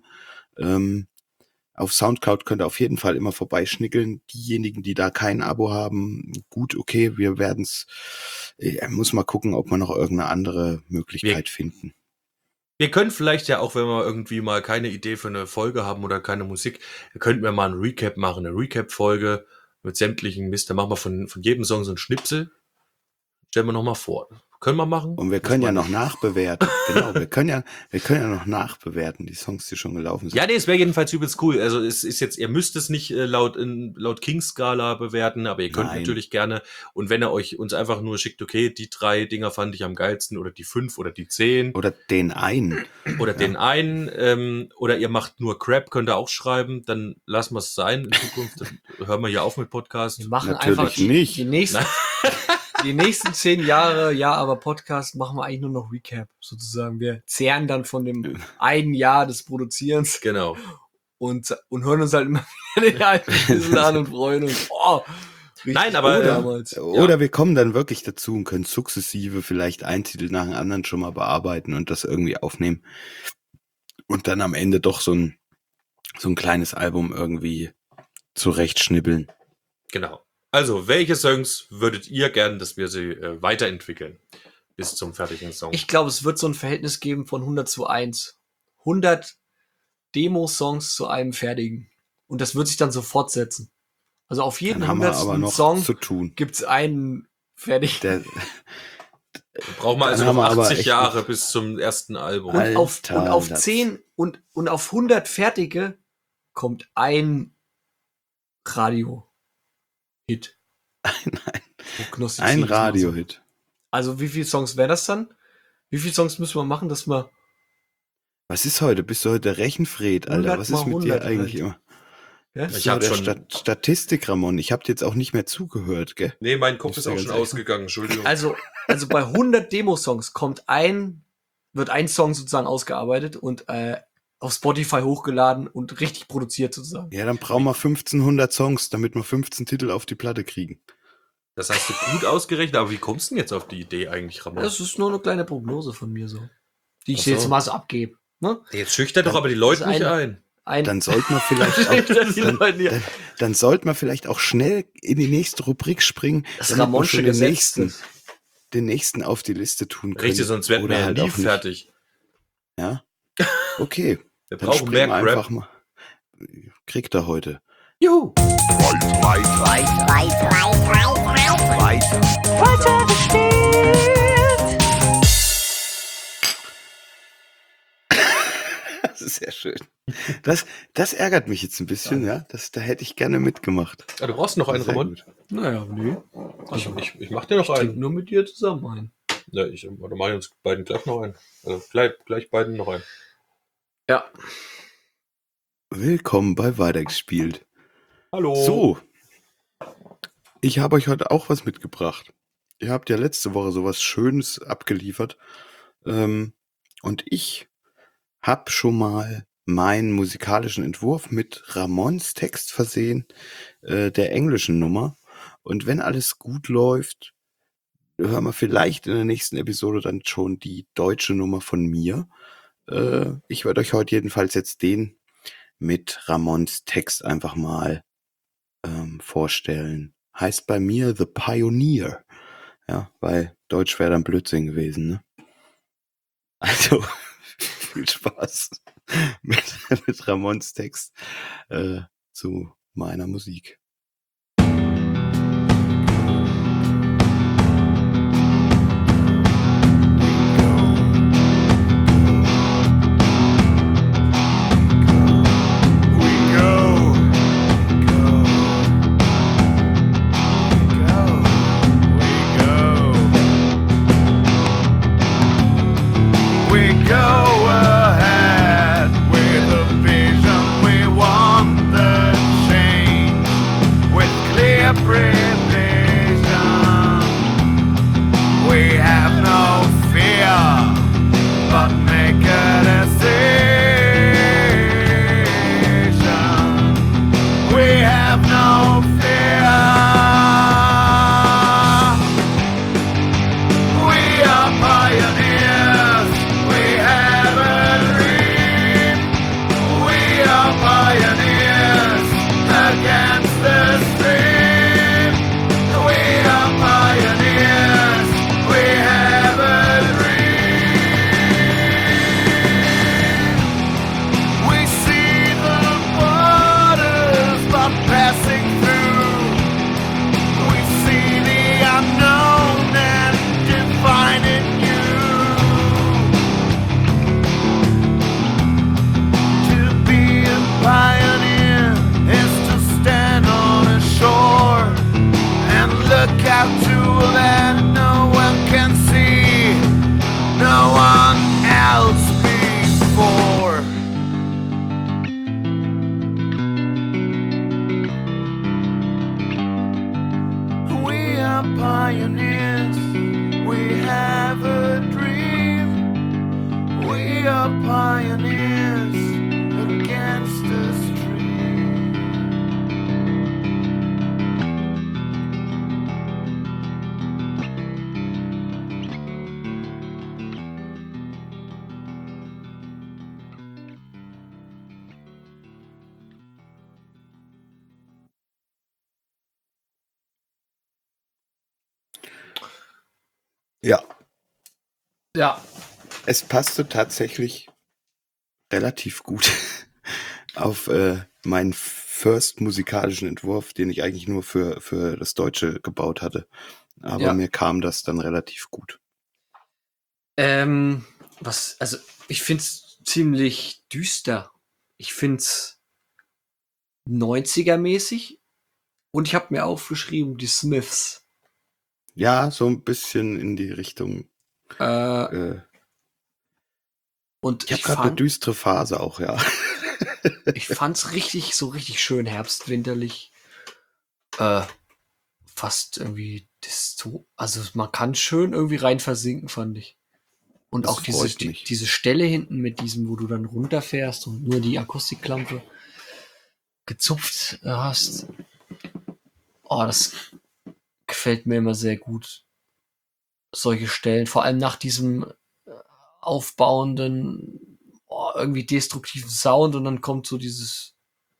Speaker 3: Auf Soundcloud könnt ihr auf jeden Fall immer vorbeischnickeln. Diejenigen, die da kein Abo haben, gut, okay, wir werden's. Muss mal gucken, ob wir noch irgendeine andere Möglichkeit finden.
Speaker 4: Wir können vielleicht ja auch, wenn wir irgendwie mal keine Idee für eine Folge haben oder keine Musik, könnten wir mal ein Recap machen, eine Recap-Folge mit sämtlichen Mist. Dann machen wir von jedem Song so einen Schnipsel. Stellen wir nochmal vor. Können wir machen?
Speaker 3: Und wir können ja noch nachbewerten. Genau, wir können ja noch nachbewerten, die Songs, die schon gelaufen sind.
Speaker 4: Ja, nee, es wäre jedenfalls übelst cool. Also es ist jetzt, ihr müsst es nicht laut King-Skala bewerten, aber ihr könnt
Speaker 3: Nein.
Speaker 4: natürlich gerne. Und wenn ihr uns einfach nur schickt, okay, die 3 Dinger fand ich am geilsten oder die 5 oder die 10
Speaker 3: Oder den einen.
Speaker 4: oder den einen, oder ihr macht nur Crap, könnt ihr auch schreiben, dann lassen wir es sein in Zukunft. Dann hören wir ja auf mit Podcast.
Speaker 2: Wir machen
Speaker 3: Natürlich
Speaker 2: einfach
Speaker 3: nicht.
Speaker 2: die nächsten 10 Jahre, ja, aber Podcast machen wir eigentlich nur noch Recap, sozusagen. Wir zehren dann von dem einen Jahr des Produzierens
Speaker 4: Genau.
Speaker 2: und hören uns halt immer wieder den alten Schlüssel an und freuen uns. Oh,
Speaker 4: Nein, aber
Speaker 2: damals.
Speaker 3: Oder wir kommen dann wirklich dazu und können sukzessive vielleicht einen Titel nach dem anderen schon mal bearbeiten und das irgendwie aufnehmen. Und dann am Ende doch so ein kleines Album irgendwie zurechtschnibbeln.
Speaker 4: genau. Also, welche Songs würdet ihr gern, dass wir sie weiterentwickeln bis zum fertigen Song?
Speaker 2: Ich glaube, es wird so ein Verhältnis geben von 100 zu 1. 100 Demo-Songs zu einem fertigen. Und das wird sich dann so fortsetzen. Also auf jeden
Speaker 3: Dann haben wir
Speaker 2: 100.
Speaker 3: aber noch
Speaker 2: Song
Speaker 3: zu tun.
Speaker 2: gibt's einen fertigen.
Speaker 4: Brauchen wir also
Speaker 3: Dann
Speaker 4: noch
Speaker 3: haben wir aber
Speaker 4: 80
Speaker 3: echt
Speaker 4: Jahre bis zum ersten Album.
Speaker 3: Alter,
Speaker 2: Und auf
Speaker 3: das-
Speaker 2: 10 und auf 100 fertige kommt ein Radio-Hit.
Speaker 3: Ein Radio-Hit.
Speaker 2: Also wie viele Songs wären das dann? Wie viele Songs müssen wir machen, dass wir...
Speaker 3: Was ist heute? Bist du heute der Rechenfred, Alter?
Speaker 2: 100
Speaker 3: Was ist mit
Speaker 2: mal
Speaker 3: dir
Speaker 2: 100
Speaker 3: eigentlich
Speaker 2: halt.
Speaker 3: immer?
Speaker 2: Ja?
Speaker 3: Bist
Speaker 4: Ich
Speaker 3: du
Speaker 4: hab
Speaker 3: der
Speaker 4: schon-
Speaker 3: Statistik, Ramon. Ich habe dir jetzt auch nicht mehr zugehört, gell?
Speaker 4: Nee, mein Kopf
Speaker 3: Muss
Speaker 4: ist auch
Speaker 3: ich
Speaker 4: schon
Speaker 3: ganz ehrlich
Speaker 4: ausgegangen, Entschuldigung.
Speaker 2: Also bei 100 Demo-Songs wird ein Song sozusagen ausgearbeitet und auf Spotify hochgeladen und richtig produziert sozusagen.
Speaker 3: Ja, dann brauchen wir 1500 Songs, damit wir 15 Titel auf die Platte kriegen.
Speaker 4: Das hast du gut ausgerechnet, aber wie kommst du denn jetzt auf die Idee eigentlich, Ramon?
Speaker 2: Das ist nur eine kleine Prognose von mir so. Die ich
Speaker 4: Ach so.
Speaker 2: jetzt mal so abgebe. Ne?
Speaker 4: Jetzt schüchtert doch aber die Leute
Speaker 2: Das ist
Speaker 4: nicht ein.
Speaker 3: Dann sollten wir vielleicht auch, dann sollten wir vielleicht auch schnell in die nächste Rubrik springen,
Speaker 2: das
Speaker 3: damit wir
Speaker 2: Ramonsche
Speaker 3: schon den
Speaker 2: Gesetz.
Speaker 3: nächsten auf die Liste tun können.
Speaker 4: Richtig, sonst werden wir ja
Speaker 3: halt
Speaker 4: nie
Speaker 3: auch nicht.
Speaker 4: fertig.
Speaker 3: Ja? Okay.
Speaker 4: Wir
Speaker 3: Dann
Speaker 4: brauchen
Speaker 3: springen
Speaker 4: mehr
Speaker 3: wir
Speaker 4: Rap.
Speaker 3: einfach mal. Kriegt er heute.
Speaker 2: Juhu!
Speaker 3: Das ist sehr schön. Das ärgert mich jetzt ein bisschen, ja. Da hätte ich gerne mitgemacht.
Speaker 4: Ah, du brauchst noch einen,
Speaker 3: Sehr
Speaker 4: Ramon?
Speaker 3: gut.
Speaker 2: Naja, nee.
Speaker 4: Ich mach dir noch
Speaker 2: Trink
Speaker 4: einen.
Speaker 2: nur mit dir zusammen ein.
Speaker 4: Ja, oder mach ich uns beiden gleich noch einen. Also gleich beiden noch einen.
Speaker 2: Ja.
Speaker 3: Willkommen bei Weitergespielt.
Speaker 4: Hallo.
Speaker 3: So, ich habe euch heute auch was mitgebracht. Ihr habt ja letzte Woche sowas Schönes abgeliefert. Und ich habe schon mal meinen musikalischen Entwurf mit Ramons Text versehen, der englischen Nummer. Und wenn alles gut läuft, hören wir vielleicht in der nächsten Episode dann schon die deutsche Nummer von mir. Ich werde euch heute jedenfalls jetzt den mit Ramons Text einfach mal vorstellen. Heißt bei mir The Pioneer. Ja, weil Deutsch wäre dann Blödsinn gewesen, ne? Also, viel Spaß mit Ramons Text zu meiner Musik.
Speaker 5: We go ahead with a vision. We want the change.
Speaker 3: Ja,
Speaker 2: Ja,
Speaker 3: es passte tatsächlich relativ gut auf meinen first musikalischen Entwurf, den ich eigentlich nur für das Deutsche gebaut hatte. Aber
Speaker 2: Ja.
Speaker 3: mir kam das dann relativ gut.
Speaker 2: also ich find's ziemlich düster. Ich find's 90er-mäßig und ich habe mir aufgeschrieben, die Smiths.
Speaker 3: Ja, so ein bisschen in die Richtung.
Speaker 2: Äh, und
Speaker 3: Ich habe gerade eine düstere Phase auch, ja.
Speaker 2: ich fand's richtig schön herbstwinterlich. Fast irgendwie also man kann schön irgendwie rein versinken, fand ich. Und
Speaker 3: Das
Speaker 2: auch
Speaker 3: freut mich.
Speaker 2: diese Stelle hinten mit diesem, wo du dann runterfährst und nur die Akustikklampe gezupft hast. Oh, das gefällt mir immer sehr gut. Solche Stellen, vor allem nach diesem aufbauenden, irgendwie destruktiven Sound und dann kommt so dieses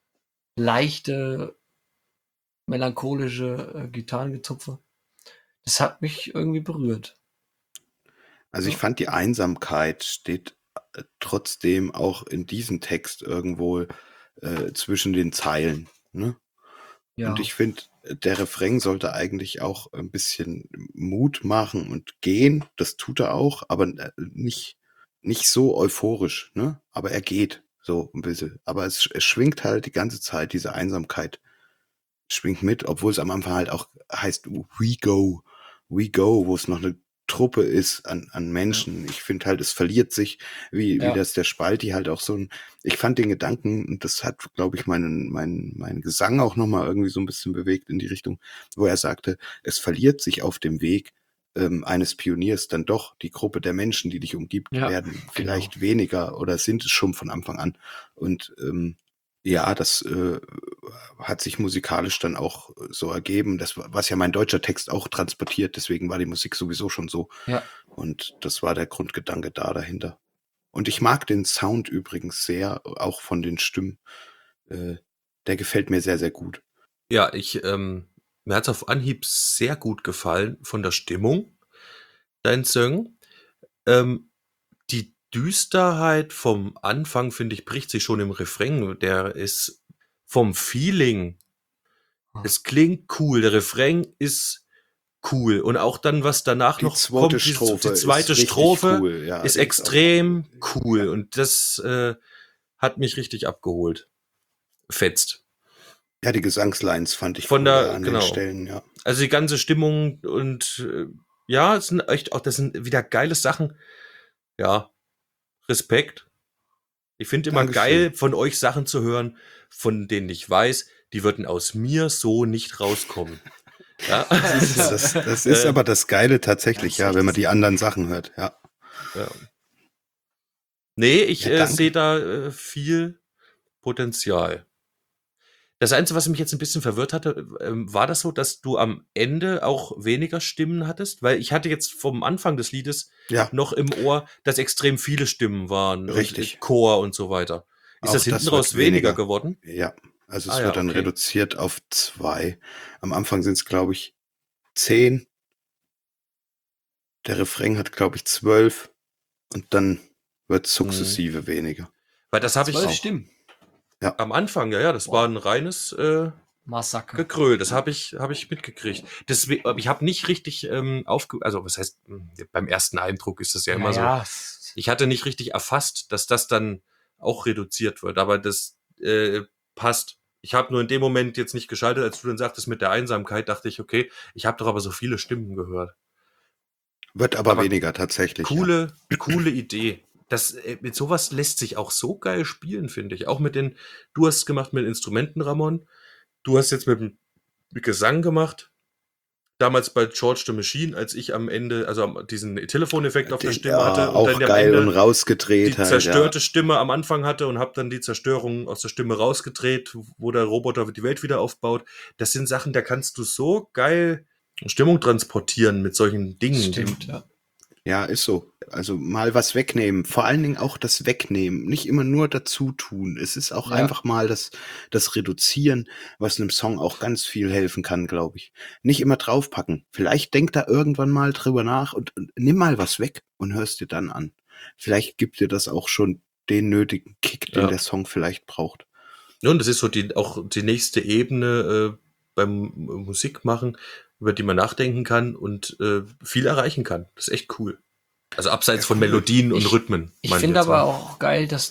Speaker 2: leichte, melancholische Gitarrengezupfe. Das hat mich irgendwie berührt.
Speaker 3: Also ich
Speaker 2: Ja.
Speaker 3: fand, die Einsamkeit steht trotzdem auch in diesem Text irgendwo zwischen den Zeilen. Ne?
Speaker 2: Ja.
Speaker 3: Und ich finde, der Refrain sollte eigentlich auch ein bisschen Mut machen und gehen. Das tut er auch, aber nicht so euphorisch. Ne? Aber er geht so ein bisschen. Aber es schwingt halt die ganze Zeit, diese Einsamkeit schwingt mit, obwohl es am Anfang halt auch heißt We Go, wo es noch eine Truppe ist an Menschen. Ich finde halt, es verliert sich, wie
Speaker 2: Ja.
Speaker 3: das der Spalti halt auch so ein, ich fand den Gedanken, und das hat, glaube ich, meinen Gesang auch nochmal irgendwie so ein bisschen bewegt in die Richtung, wo er sagte, es verliert sich auf dem Weg eines Pioniers dann doch die Gruppe der Menschen, die dich umgibt,
Speaker 2: Ja,
Speaker 3: werden vielleicht weniger oder sind es schon von Anfang an. Und ja, das hat sich musikalisch dann auch so ergeben, das, was ja mein deutscher Text auch transportiert, deswegen war die Musik sowieso schon so.
Speaker 2: Ja.
Speaker 3: Und das war der Grundgedanke da dahinter. Und ich mag den Sound übrigens sehr, auch von den Stimmen. Der gefällt mir sehr, sehr gut.
Speaker 4: Ja, mir hat's auf Anhieb sehr gut gefallen von der Stimmung, dein Song. Die Düsterheit vom Anfang, finde ich, bricht sich schon im Refrain. Der ist vom Feeling, es klingt cool, der Refrain ist cool. Und auch dann, was danach
Speaker 3: Die
Speaker 4: noch
Speaker 3: zweite
Speaker 4: kommt,
Speaker 3: Strophe
Speaker 4: die zweite
Speaker 3: ist richtig
Speaker 4: Strophe
Speaker 3: cool. Ja,
Speaker 4: ist
Speaker 3: die ist
Speaker 4: extrem
Speaker 3: auch-
Speaker 4: cool.
Speaker 3: Ja.
Speaker 4: Und das hat mich richtig abgeholt. Fetzt.
Speaker 3: Ja, die Gesangslines fand ich
Speaker 4: Von
Speaker 3: cool
Speaker 4: der,
Speaker 3: an
Speaker 4: genau.
Speaker 3: den Stellen, ja.
Speaker 4: Also die ganze Stimmung und ja, es sind echt auch, das sind wieder geile Sachen. Ja, Respekt. Ich finde immer
Speaker 3: Dankeschön.
Speaker 4: geil, von euch Sachen zu hören, von denen ich weiß, die würden aus mir so nicht rauskommen. Ja.
Speaker 3: Das ist aber das Geile tatsächlich,
Speaker 2: Ja,
Speaker 3: ja, wenn man die anderen Sachen hört, ja.
Speaker 4: Ja. Nee, ich
Speaker 3: Ja, danke.
Speaker 4: sehe da viel Potenzial. Das Einzige, was mich jetzt ein bisschen verwirrt hatte, war das so, dass du am Ende auch weniger Stimmen hattest? Weil ich hatte jetzt vom Anfang des Liedes
Speaker 3: Ja,
Speaker 4: noch im Ohr, dass extrem viele Stimmen waren.
Speaker 3: Richtig.
Speaker 4: Und Chor und so weiter. Ist
Speaker 3: Auch
Speaker 4: das hinten
Speaker 3: das
Speaker 4: raus
Speaker 3: wird weniger.
Speaker 4: geworden?
Speaker 3: ja. Also es
Speaker 4: Ah ja,
Speaker 3: wird dann
Speaker 4: okay.
Speaker 3: reduziert auf 2. Am Anfang sind es, glaube ich, 10. Der Refrain hat, glaube ich, 12. Und dann wird sukzessive weniger.
Speaker 4: Weil das habe ich
Speaker 2: 12
Speaker 4: auch
Speaker 2: Stimmen.
Speaker 4: am Anfang, ja, das war ein reines
Speaker 2: Massaker.
Speaker 4: Gegröl. Das habe ich mitgekriegt. Deswegen, ich habe nicht richtig also was heißt, beim ersten Eindruck ist das ja immer so. Ich hatte nicht richtig erfasst, dass das dann auch reduziert wird, aber das passt. Ich habe nur in dem Moment jetzt nicht geschaltet, als du dann sagtest mit der Einsamkeit, dachte ich, okay, ich habe doch aber so viele Stimmen gehört.
Speaker 3: Wird aber
Speaker 4: Aber
Speaker 3: weniger tatsächlich. Ja.
Speaker 4: Coole Idee. Das, mit sowas lässt sich auch so geil spielen, finde ich. Auch du hast es gemacht mit Instrumenten, Ramon. Du hast jetzt mit Gesang gemacht. Damals bei George the Machine, als ich am Ende, also diesen Telefoneffekt auf der Stimme hatte und
Speaker 3: auch
Speaker 4: dann am
Speaker 3: geil
Speaker 4: Ende
Speaker 3: und rausgedreht
Speaker 4: die
Speaker 3: halt.
Speaker 4: zerstörte Stimme am Anfang hatte und habe dann die Zerstörung aus der Stimme rausgedreht, wo der Roboter die Welt wieder aufbaut. Das sind Sachen, da kannst du so geil Stimmung transportieren mit solchen Dingen.
Speaker 2: Stimmt, ja.
Speaker 3: Ja, ist so. Also mal was wegnehmen. Vor allen Dingen auch das Wegnehmen. Nicht immer nur dazu tun. Es ist auch
Speaker 2: Ja.
Speaker 3: einfach mal das Reduzieren, was einem Song auch ganz viel helfen kann, glaube ich. Nicht immer draufpacken. Vielleicht denk da irgendwann mal drüber nach und nimm mal was weg und hörst dir dann an. Vielleicht gibt dir das auch schon den nötigen Kick, den
Speaker 4: Ja.
Speaker 3: der Song vielleicht braucht.
Speaker 4: Ja, und das ist so auch die nächste Ebene beim Musikmachen, über die man nachdenken kann und viel erreichen kann. Das ist echt cool. Also abseits von Melodien und Rhythmen.
Speaker 2: Ich
Speaker 4: meine
Speaker 2: finde
Speaker 4: jetzt
Speaker 2: aber
Speaker 4: mal.
Speaker 2: auch geil, dass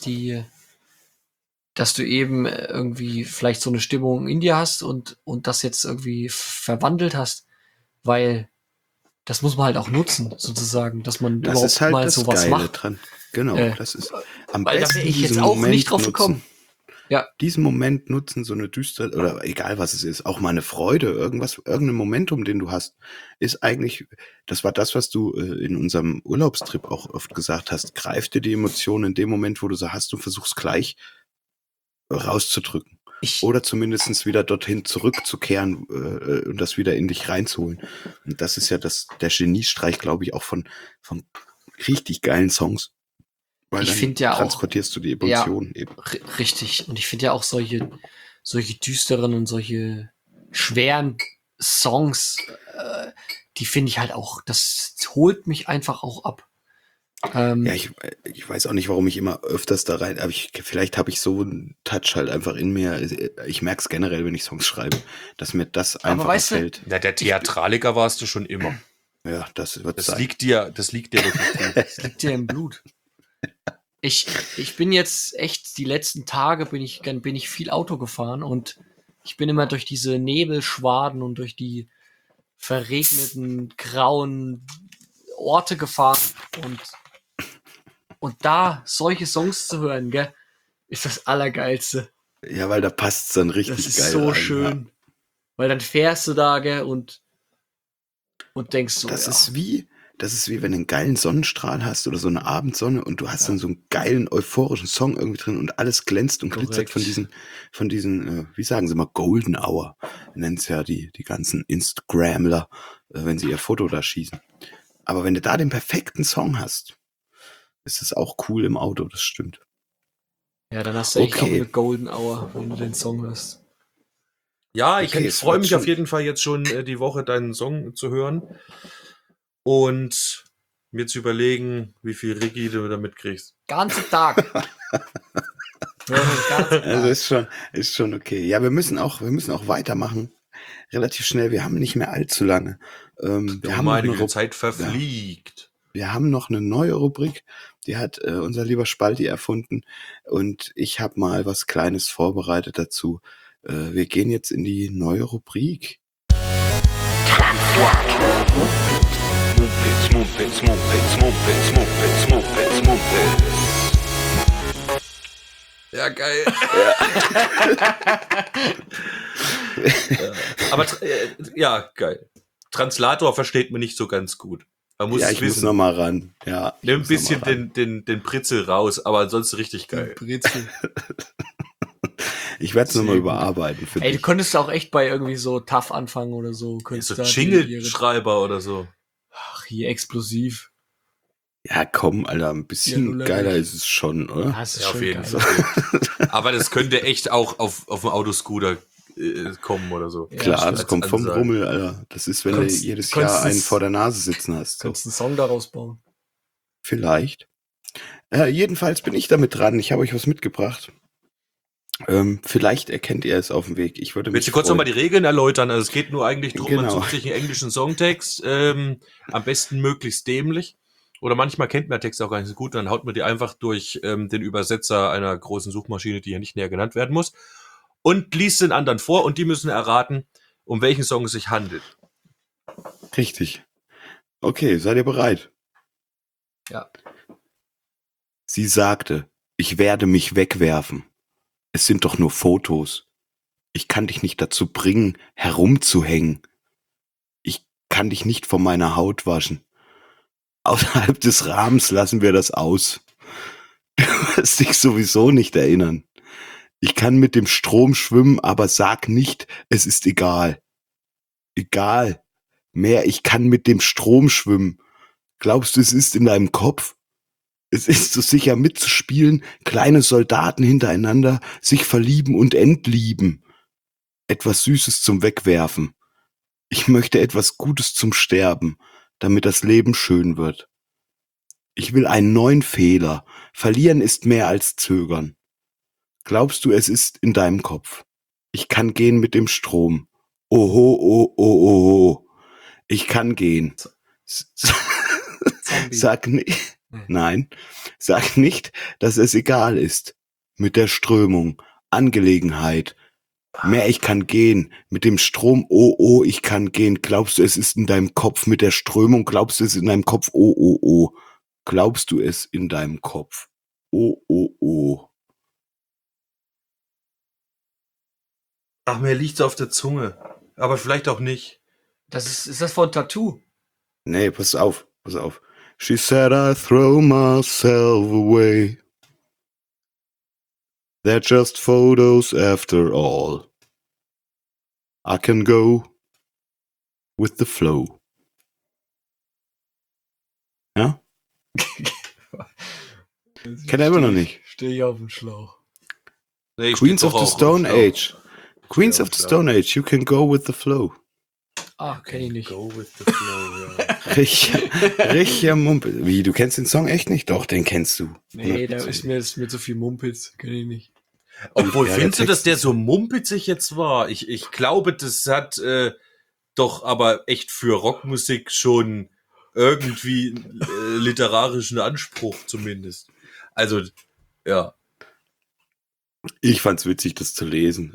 Speaker 2: du eben irgendwie vielleicht so eine Stimmung in dir hast und das jetzt irgendwie verwandelt hast, weil das muss man halt auch nutzen, sozusagen, dass man
Speaker 3: Das
Speaker 2: überhaupt
Speaker 3: ist halt
Speaker 2: mal
Speaker 3: das
Speaker 2: sowas
Speaker 3: Geile
Speaker 2: macht.
Speaker 3: dran. Genau, das ist am
Speaker 2: Weil da
Speaker 3: besten
Speaker 2: wäre ich jetzt
Speaker 3: diesen
Speaker 2: auch
Speaker 3: Moment
Speaker 2: nicht drauf
Speaker 3: nutzen.
Speaker 2: gekommen. Ja,
Speaker 3: Diesen Moment nutzen, so eine düstere, oder egal was es ist, auch mal eine Freude, irgendein Momentum, den du hast, ist eigentlich, das war das, was du in unserem Urlaubstrip auch oft gesagt hast, greif dir die Emotionen in dem Moment, wo du sie hast und versuchst gleich rauszudrücken. Oder zumindest wieder dorthin zurückzukehren und das wieder in dich reinzuholen. Und das ist ja der Geniestreich, glaube ich, auch von richtig geilen Songs. Weil
Speaker 2: ich
Speaker 3: dann
Speaker 2: finde ja auch,
Speaker 3: transportierst du die Emotionen eben.
Speaker 2: richtig. Und ich finde ja auch solche düsteren und solche schweren Songs, die finde ich halt auch, das holt mich einfach auch ab.
Speaker 3: Ja, ich weiß auch nicht, warum ich immer öfters da rein, aber vielleicht habe ich so einen Touch halt einfach in mir. Ich merke es generell, wenn ich Songs schreibe, dass mir das einfach
Speaker 2: weißt du,
Speaker 3: gefällt.
Speaker 4: Ja, der Theatraliker warst du schon immer.
Speaker 3: Ja, das wird
Speaker 4: Das
Speaker 3: sein.
Speaker 4: liegt dir wirklich gut.
Speaker 2: das liegt ja im Blut. Ich bin jetzt echt, die letzten Tage bin ich viel Auto gefahren und ich bin immer durch diese Nebelschwaden und durch die verregneten, grauen Orte gefahren und da solche Songs zu hören, gell, ist das Allergeilste.
Speaker 3: Ja, weil da passt es dann richtig
Speaker 2: Das ist
Speaker 3: geil
Speaker 2: so
Speaker 3: rein,
Speaker 2: schön. Weil dann fährst du da, gell, und denkst so,
Speaker 3: Ja. Das
Speaker 2: ja,
Speaker 3: ist wie, wenn du einen geilen Sonnenstrahl hast oder so eine Abendsonne und du hast dann so einen geilen, euphorischen Song irgendwie drin und alles glänzt und glitzert
Speaker 2: Korrekt.
Speaker 3: von diesen, wie sagen sie mal, Golden Hour, nennen es ja die ganzen Instagramler, wenn sie ihr Foto da schießen. Aber wenn du da den perfekten Song hast, ist es auch cool im Auto, das stimmt.
Speaker 2: ja, dann hast du echt auch
Speaker 3: Okay.
Speaker 2: eine Golden Hour, wenn du den Song hörst.
Speaker 4: Ja,
Speaker 3: Okay,
Speaker 4: ich
Speaker 3: es
Speaker 4: freue
Speaker 3: wird
Speaker 4: mich
Speaker 3: schon-
Speaker 4: auf jeden Fall jetzt schon die Woche deinen Song zu hören und mir zu überlegen, wie viel Riggi du damit kriegst.
Speaker 2: Ganzen Tag. Ja, den ganzen
Speaker 3: Also
Speaker 2: Tag.
Speaker 3: ist schon okay. Ja, wir müssen auch weitermachen. Relativ schnell. Wir haben nicht mehr allzu lange. Wir haben noch
Speaker 4: Meine
Speaker 3: eine
Speaker 4: Güte, Zeit verfliegt.
Speaker 3: Wir haben noch eine neue Rubrik, die hat unser lieber Spalti erfunden und ich habe mal was Kleines vorbereitet dazu. Wir gehen jetzt in die neue Rubrik.
Speaker 4: Ja, geil. Aber ja, geil. Translator versteht man nicht so ganz gut. Man muss
Speaker 3: Ja,
Speaker 4: es
Speaker 3: ich muss
Speaker 4: wissen.
Speaker 3: noch mal ran. Ja, ich
Speaker 4: Nimm ein
Speaker 3: muss noch
Speaker 4: bisschen
Speaker 3: mal ran.
Speaker 4: den Pritzel raus, aber ansonsten richtig geil.
Speaker 2: Brezel.
Speaker 3: Ich werde es noch mal
Speaker 2: Sehr gut.
Speaker 3: überarbeiten für
Speaker 2: Ey, du
Speaker 3: dich.
Speaker 2: könntest auch echt bei irgendwie so tough anfangen oder so.
Speaker 4: So
Speaker 2: Könntest da
Speaker 4: Jingle-Schreiber oder so.
Speaker 2: Ach, hier explosiv.
Speaker 3: Ja, komm, Alter, ein bisschen
Speaker 2: Ja, null
Speaker 3: geiler
Speaker 2: erreicht.
Speaker 3: ist es schon, oder?
Speaker 2: Das ist
Speaker 4: Ja, auf
Speaker 2: schon
Speaker 4: jeden
Speaker 2: geil.
Speaker 4: Fall. Aber das könnte echt auch auf dem Autoscooter kommen oder so.
Speaker 2: Ja,
Speaker 3: Klar,
Speaker 2: stimmt.
Speaker 3: das kommt vom
Speaker 4: Ansage.
Speaker 3: Rummel, Alter. Das ist, wenn
Speaker 2: Konntest-
Speaker 3: du jedes
Speaker 2: konntest
Speaker 3: Jahr einen
Speaker 2: es-
Speaker 3: vor der Nase sitzen hast. So.
Speaker 2: Könntest einen Song daraus bauen.
Speaker 3: Vielleicht. Jedenfalls bin ich damit dran. Ich habe euch was mitgebracht. Vielleicht erkennt ihr es auf dem Weg. Ich würde mich
Speaker 4: Willst du kurz
Speaker 3: freuen.
Speaker 4: nochmal die Regeln erläutern? Also es geht nur eigentlich darum, man
Speaker 3: Genau.
Speaker 4: sucht sich einen englischen Songtext, am besten möglichst dämlich. Oder manchmal kennt man Texte auch gar nicht so gut, dann haut man die einfach durch den Übersetzer einer großen Suchmaschine, die hier nicht näher genannt werden muss, und liest den anderen vor und die müssen erraten, um welchen Song es sich handelt.
Speaker 3: Richtig. Okay, seid ihr bereit?
Speaker 2: Ja.
Speaker 3: Sie sagte, ich werde mich wegwerfen. Es sind doch nur Fotos. Ich kann dich nicht dazu bringen, herumzuhängen. Ich kann dich nicht von meiner Haut waschen. Außerhalb des Rahmens lassen wir das aus. Du wirst dich sowieso nicht erinnern. Ich kann mit dem Strom schwimmen, aber sag nicht, es ist egal. Egal. Mehr, ich kann mit dem Strom schwimmen. Glaubst du, es ist in deinem Kopf? Es ist so sicher mitzuspielen, kleine Soldaten hintereinander, sich verlieben und entlieben. Etwas Süßes zum Wegwerfen. Ich möchte etwas Gutes zum Sterben, damit das Leben schön wird. Ich will einen neuen Fehler. Verlieren ist mehr als zögern. Glaubst du, es ist in deinem Kopf? Ich kann gehen mit dem Strom. Oho, oh, oh, oh, oh. Ich kann gehen. Sag nicht, nein, sag nicht, dass es egal ist. Mit der Strömung, Angelegenheit. Mehr ich kann gehen, mit dem Strom, oh, oh, ich kann gehen. Glaubst du, es ist in deinem Kopf mit der Strömung? Glaubst du, es ist in deinem Kopf, oh, oh, oh. Glaubst du es in deinem Kopf? Oh, oh, oh.
Speaker 4: Ach, mir liegt's auf der Zunge. Aber vielleicht auch nicht.
Speaker 2: Ist das von Tattoo?
Speaker 3: Nee, pass auf, pass auf. She said I throw myself away. They're just photos after all. I can go with the flow. Ja? Kennt er immer noch nicht.
Speaker 2: Stehe ich auf dem Schlauch.
Speaker 4: Nee, ich
Speaker 3: Queens
Speaker 4: steh
Speaker 3: of
Speaker 4: doch
Speaker 3: the
Speaker 4: auch auf
Speaker 3: Stone
Speaker 4: dem Schlauch.
Speaker 3: Age. Queens of the Stone Age, you can go with the flow.
Speaker 2: Ah, kenn ich nicht.
Speaker 4: Go with the flow, ja.
Speaker 3: Richtiger Mumpel. Wie, du kennst den Song echt nicht? Doch, den kennst du.
Speaker 2: Nee, da ist mir zu viel Mumpitz. Kenn ich nicht.
Speaker 4: Obwohl,
Speaker 3: Ja,
Speaker 4: findest du,
Speaker 3: der
Speaker 4: dass der so mumpizig jetzt war? Ich glaube, das hat doch aber echt für Rockmusik schon irgendwie literarischen Anspruch zumindest. Also, ja.
Speaker 3: Ich fand's witzig, das zu lesen.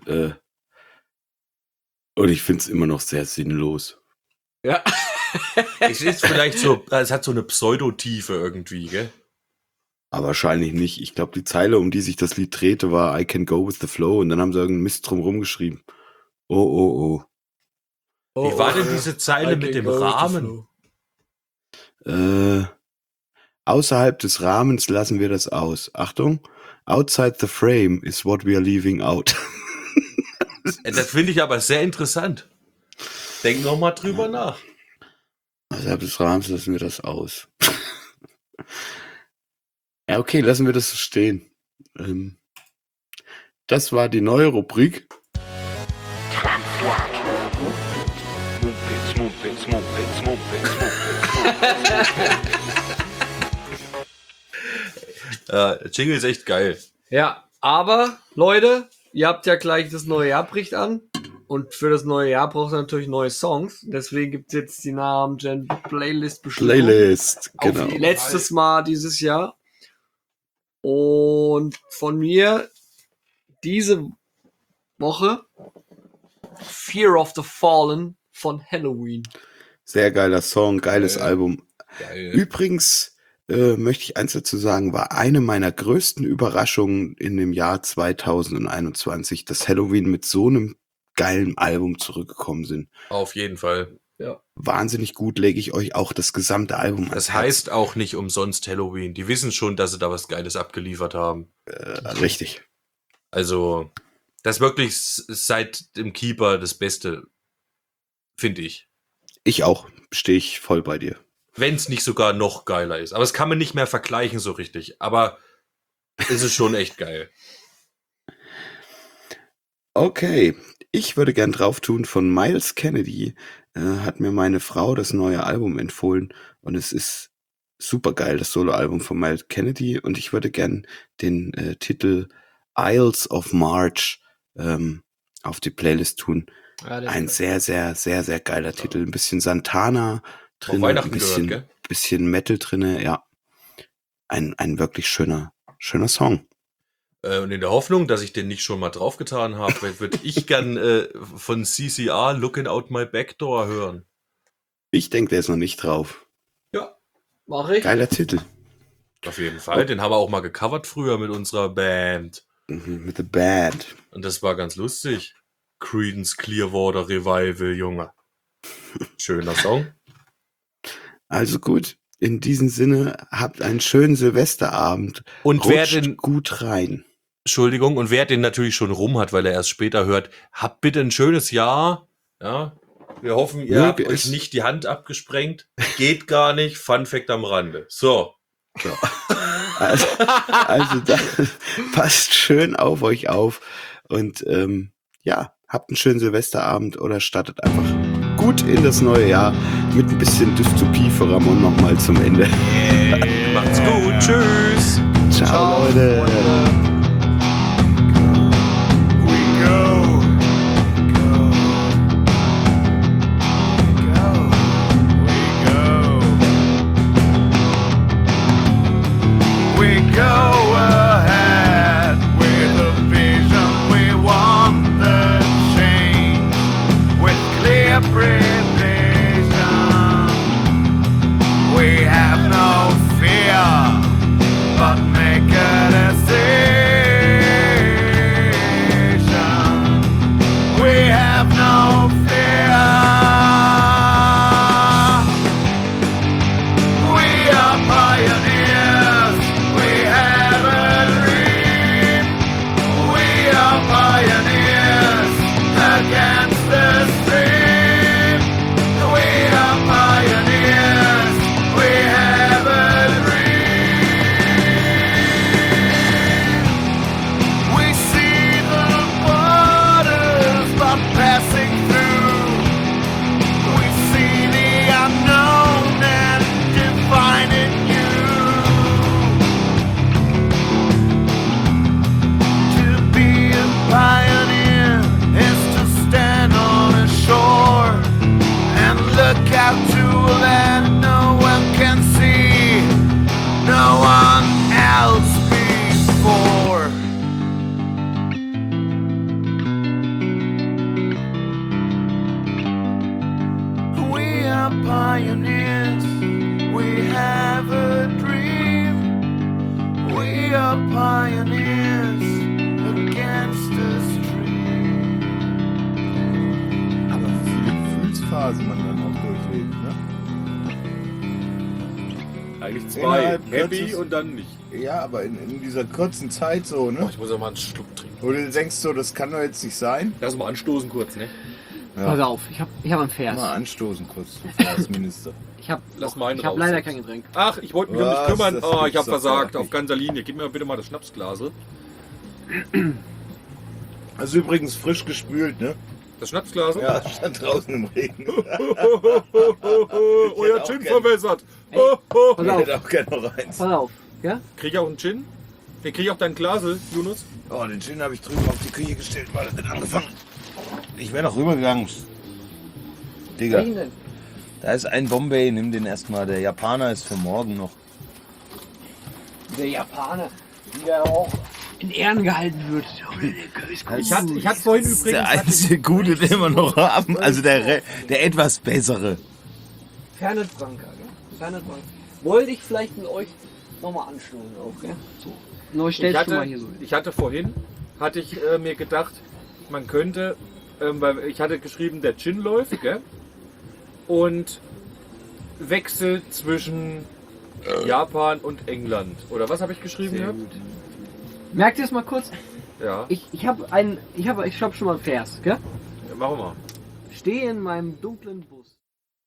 Speaker 3: Und ich find's immer noch sehr sinnlos.
Speaker 2: Ja.
Speaker 4: Es ist vielleicht so, es hat so eine Pseudotiefe irgendwie, gell?
Speaker 3: Aber wahrscheinlich nicht. Ich glaube, die Zeile, um die sich das Lied drehte, war I can go with the flow. Und dann haben sie irgendeinen Mist drum rumgeschrieben. Oh, oh,
Speaker 4: Wie war denn diese Zeile mit dem Rahmen?
Speaker 3: oh. Außerhalb des Rahmens lassen wir das aus. Achtung. Outside the frame is what we are leaving out.
Speaker 4: Das finde ich aber sehr interessant. Denk noch mal drüber nach.
Speaker 3: Außerhalb des Rahmens lassen wir das aus. Ja, okay, lassen wir das so stehen. Das war die neue Rubrik.
Speaker 4: Jingle ist echt geil.
Speaker 2: Ja, aber Leute, ihr habt ja gleich das neue Jahr bricht an. Und für das neue Jahr braucht ihr natürlich neue Songs. Deswegen gibt es jetzt die Namen Gen Playlist
Speaker 3: Playlist, genau.
Speaker 2: Auf letztes Mal dieses Jahr. Und von mir diese Woche Fear of the Fallen von Halloween.
Speaker 3: Sehr geiler Song, geiles
Speaker 4: Geil.
Speaker 3: Album.
Speaker 4: Geil.
Speaker 3: Übrigens möchte ich eins dazu sagen, war eine meiner größten Überraschungen in dem Jahr 2021, dass Halloween mit so einem geilen Album zurückgekommen sind.
Speaker 4: Auf jeden Fall.
Speaker 3: Wahnsinnig gut, lege ich euch auch das gesamte Album ans
Speaker 4: Das
Speaker 3: Herz.
Speaker 4: heißt auch nicht umsonst Halloween. Die wissen schon, dass sie da was Geiles abgeliefert haben.
Speaker 3: Richtig.
Speaker 4: Also, das ist wirklich seit dem Keeper das Beste, finde ich.
Speaker 3: Ich auch, stehe ich voll bei dir.
Speaker 4: Wenn es nicht sogar noch geiler ist. Aber es kann man nicht mehr vergleichen so richtig. Aber es ist schon echt geil.
Speaker 3: Okay, ich würde gern drauf tun von Miles Kennedy. Hat mir meine Frau das neue Album empfohlen und es ist super geil, das Soloalbum von Miles Kennedy, und ich würde gern den Titel Isles of March auf die Playlist tun.
Speaker 2: Ja,
Speaker 3: Ein sehr, sehr, sehr, sehr geiler Titel. Ein bisschen Santana drin, ein
Speaker 4: Weihnachten
Speaker 3: bisschen,
Speaker 4: gehört, gell?
Speaker 3: bisschen Metal drinne, ja. Ein wirklich schöner Song.
Speaker 4: Und in der Hoffnung, dass ich den nicht schon mal draufgetan habe, würde ich gern von CCR Looking Out My Backdoor hören.
Speaker 3: Ich denke, der ist noch nicht drauf.
Speaker 4: Ja,
Speaker 2: Mach ich.
Speaker 3: Geiler Titel.
Speaker 4: auf jeden Fall. Den haben wir auch mal gecovert früher mit unserer Band.
Speaker 3: Mit The Band.
Speaker 4: Und das war ganz lustig. Creedence Clearwater Revival, Junge. Schöner Song.
Speaker 3: Also gut, in diesem Sinne, habt einen schönen Silvesterabend.
Speaker 4: Und wer
Speaker 3: Rutscht
Speaker 4: den,
Speaker 3: gut rein.
Speaker 4: Entschuldigung, und wer den natürlich schon rum hat, weil er erst später hört, habt bitte ein schönes Jahr. Ja, Wir hoffen, ihr habt
Speaker 3: Möge
Speaker 4: euch
Speaker 3: es-
Speaker 4: nicht die Hand abgesprengt. Geht gar nicht. Fun Fact am Rande. So.
Speaker 3: Also das passt schön auf euch auf und ja, habt einen schönen Silvesterabend oder startet einfach gut in das neue Jahr mit ein bisschen Dystopie für Ramon nochmal zum Ende.
Speaker 4: Macht's gut. Tschüss.
Speaker 3: Ciao, Leute.
Speaker 5: We go. We go ahead with a vision. We want the change with clear precision. We have no fear, but make a decision. We have no fear. We are pioneers. We have a dream. We are pioneers against the stream. We are pioneers. We have a dream. We see the waters but passing through. We see the unknown and define it new. To be a pioneer is to stand on a shore and look out to a land no one can see, no one else before. We are pioneers, we have a dream. We are pioneers against the stream.
Speaker 6: Aber wie viele Gefühlsphasen man dann auch durchlebt, ne?
Speaker 7: Eigentlich zwei.
Speaker 6: Innerhalb
Speaker 7: Happy
Speaker 6: kurzes-
Speaker 7: und dann nicht.
Speaker 6: Ja, aber in dieser kurzen Zeit so,
Speaker 7: Oh,
Speaker 6: ne?
Speaker 7: ich muss auch mal einen Schluck trinken.
Speaker 6: Wo du denkst so, das kann doch jetzt nicht sein.
Speaker 7: Lass mal anstoßen kurz, ne?
Speaker 2: Pass auf, ich hab einen Vers.
Speaker 6: Mal anstoßen kurz, du Verkehrsminister.
Speaker 2: Ich hab
Speaker 7: meinen
Speaker 2: leider
Speaker 7: raussetzen.
Speaker 2: kein Getränk.
Speaker 7: Ach, ich wollte mich um dich
Speaker 6: Was?
Speaker 7: kümmern.
Speaker 6: Das
Speaker 7: Oh, ich
Speaker 6: gibt's
Speaker 7: habe
Speaker 6: doch
Speaker 7: versagt.
Speaker 6: gar
Speaker 7: Auf
Speaker 6: nicht.
Speaker 7: ganzer Linie. Gib mir bitte mal das Schnapsglase.
Speaker 6: Also übrigens frisch gespült, ne?
Speaker 7: Das Schnapsglas?
Speaker 6: Ja, stand draußen im Regen.
Speaker 7: Euer
Speaker 6: auch
Speaker 7: Gin
Speaker 6: gern.
Speaker 7: verwässert.
Speaker 2: Pass
Speaker 6: Ich
Speaker 2: auf,
Speaker 6: hätte auch gerne noch eins.
Speaker 2: pass auf. Ja?
Speaker 7: Krieg ich auch einen Gin? Ich krieg auch dein Glase, Yunus.
Speaker 6: Oh, den Gin habe ich drüben auf die Küche gestellt, weil er hat angefangen. Ich wäre noch rübergegangen. Digga,
Speaker 2: Welchen denn?
Speaker 6: da ist ein Bombay, nimm den erstmal. Der Japaner ist für morgen noch.
Speaker 2: Der Japaner, der auch in Ehren gehalten wird.
Speaker 7: Ich hatte vorhin
Speaker 6: Das ist der
Speaker 7: übrigens...
Speaker 6: einzige Gute, den wir noch haben. Also der etwas bessere.
Speaker 2: Fernet Branca, gell? Fernet Branca. Wollte ich vielleicht mit euch nochmal anstoßen auch, gell? So. Neu stellst du mal hier so.
Speaker 7: Ich hatte vorhin, mir gedacht, man könnte, weil ich hatte geschrieben, der Gin läuft, gell? Und Wechsel zwischen Japan und England. Oder was habe ich geschrieben gehabt?
Speaker 2: Merkt ihr es mal kurz?
Speaker 7: Ja,
Speaker 2: Ich hab schon mal einen Vers, gell?
Speaker 7: machen wir mal.
Speaker 2: Stehe in meinem dunklen Bus.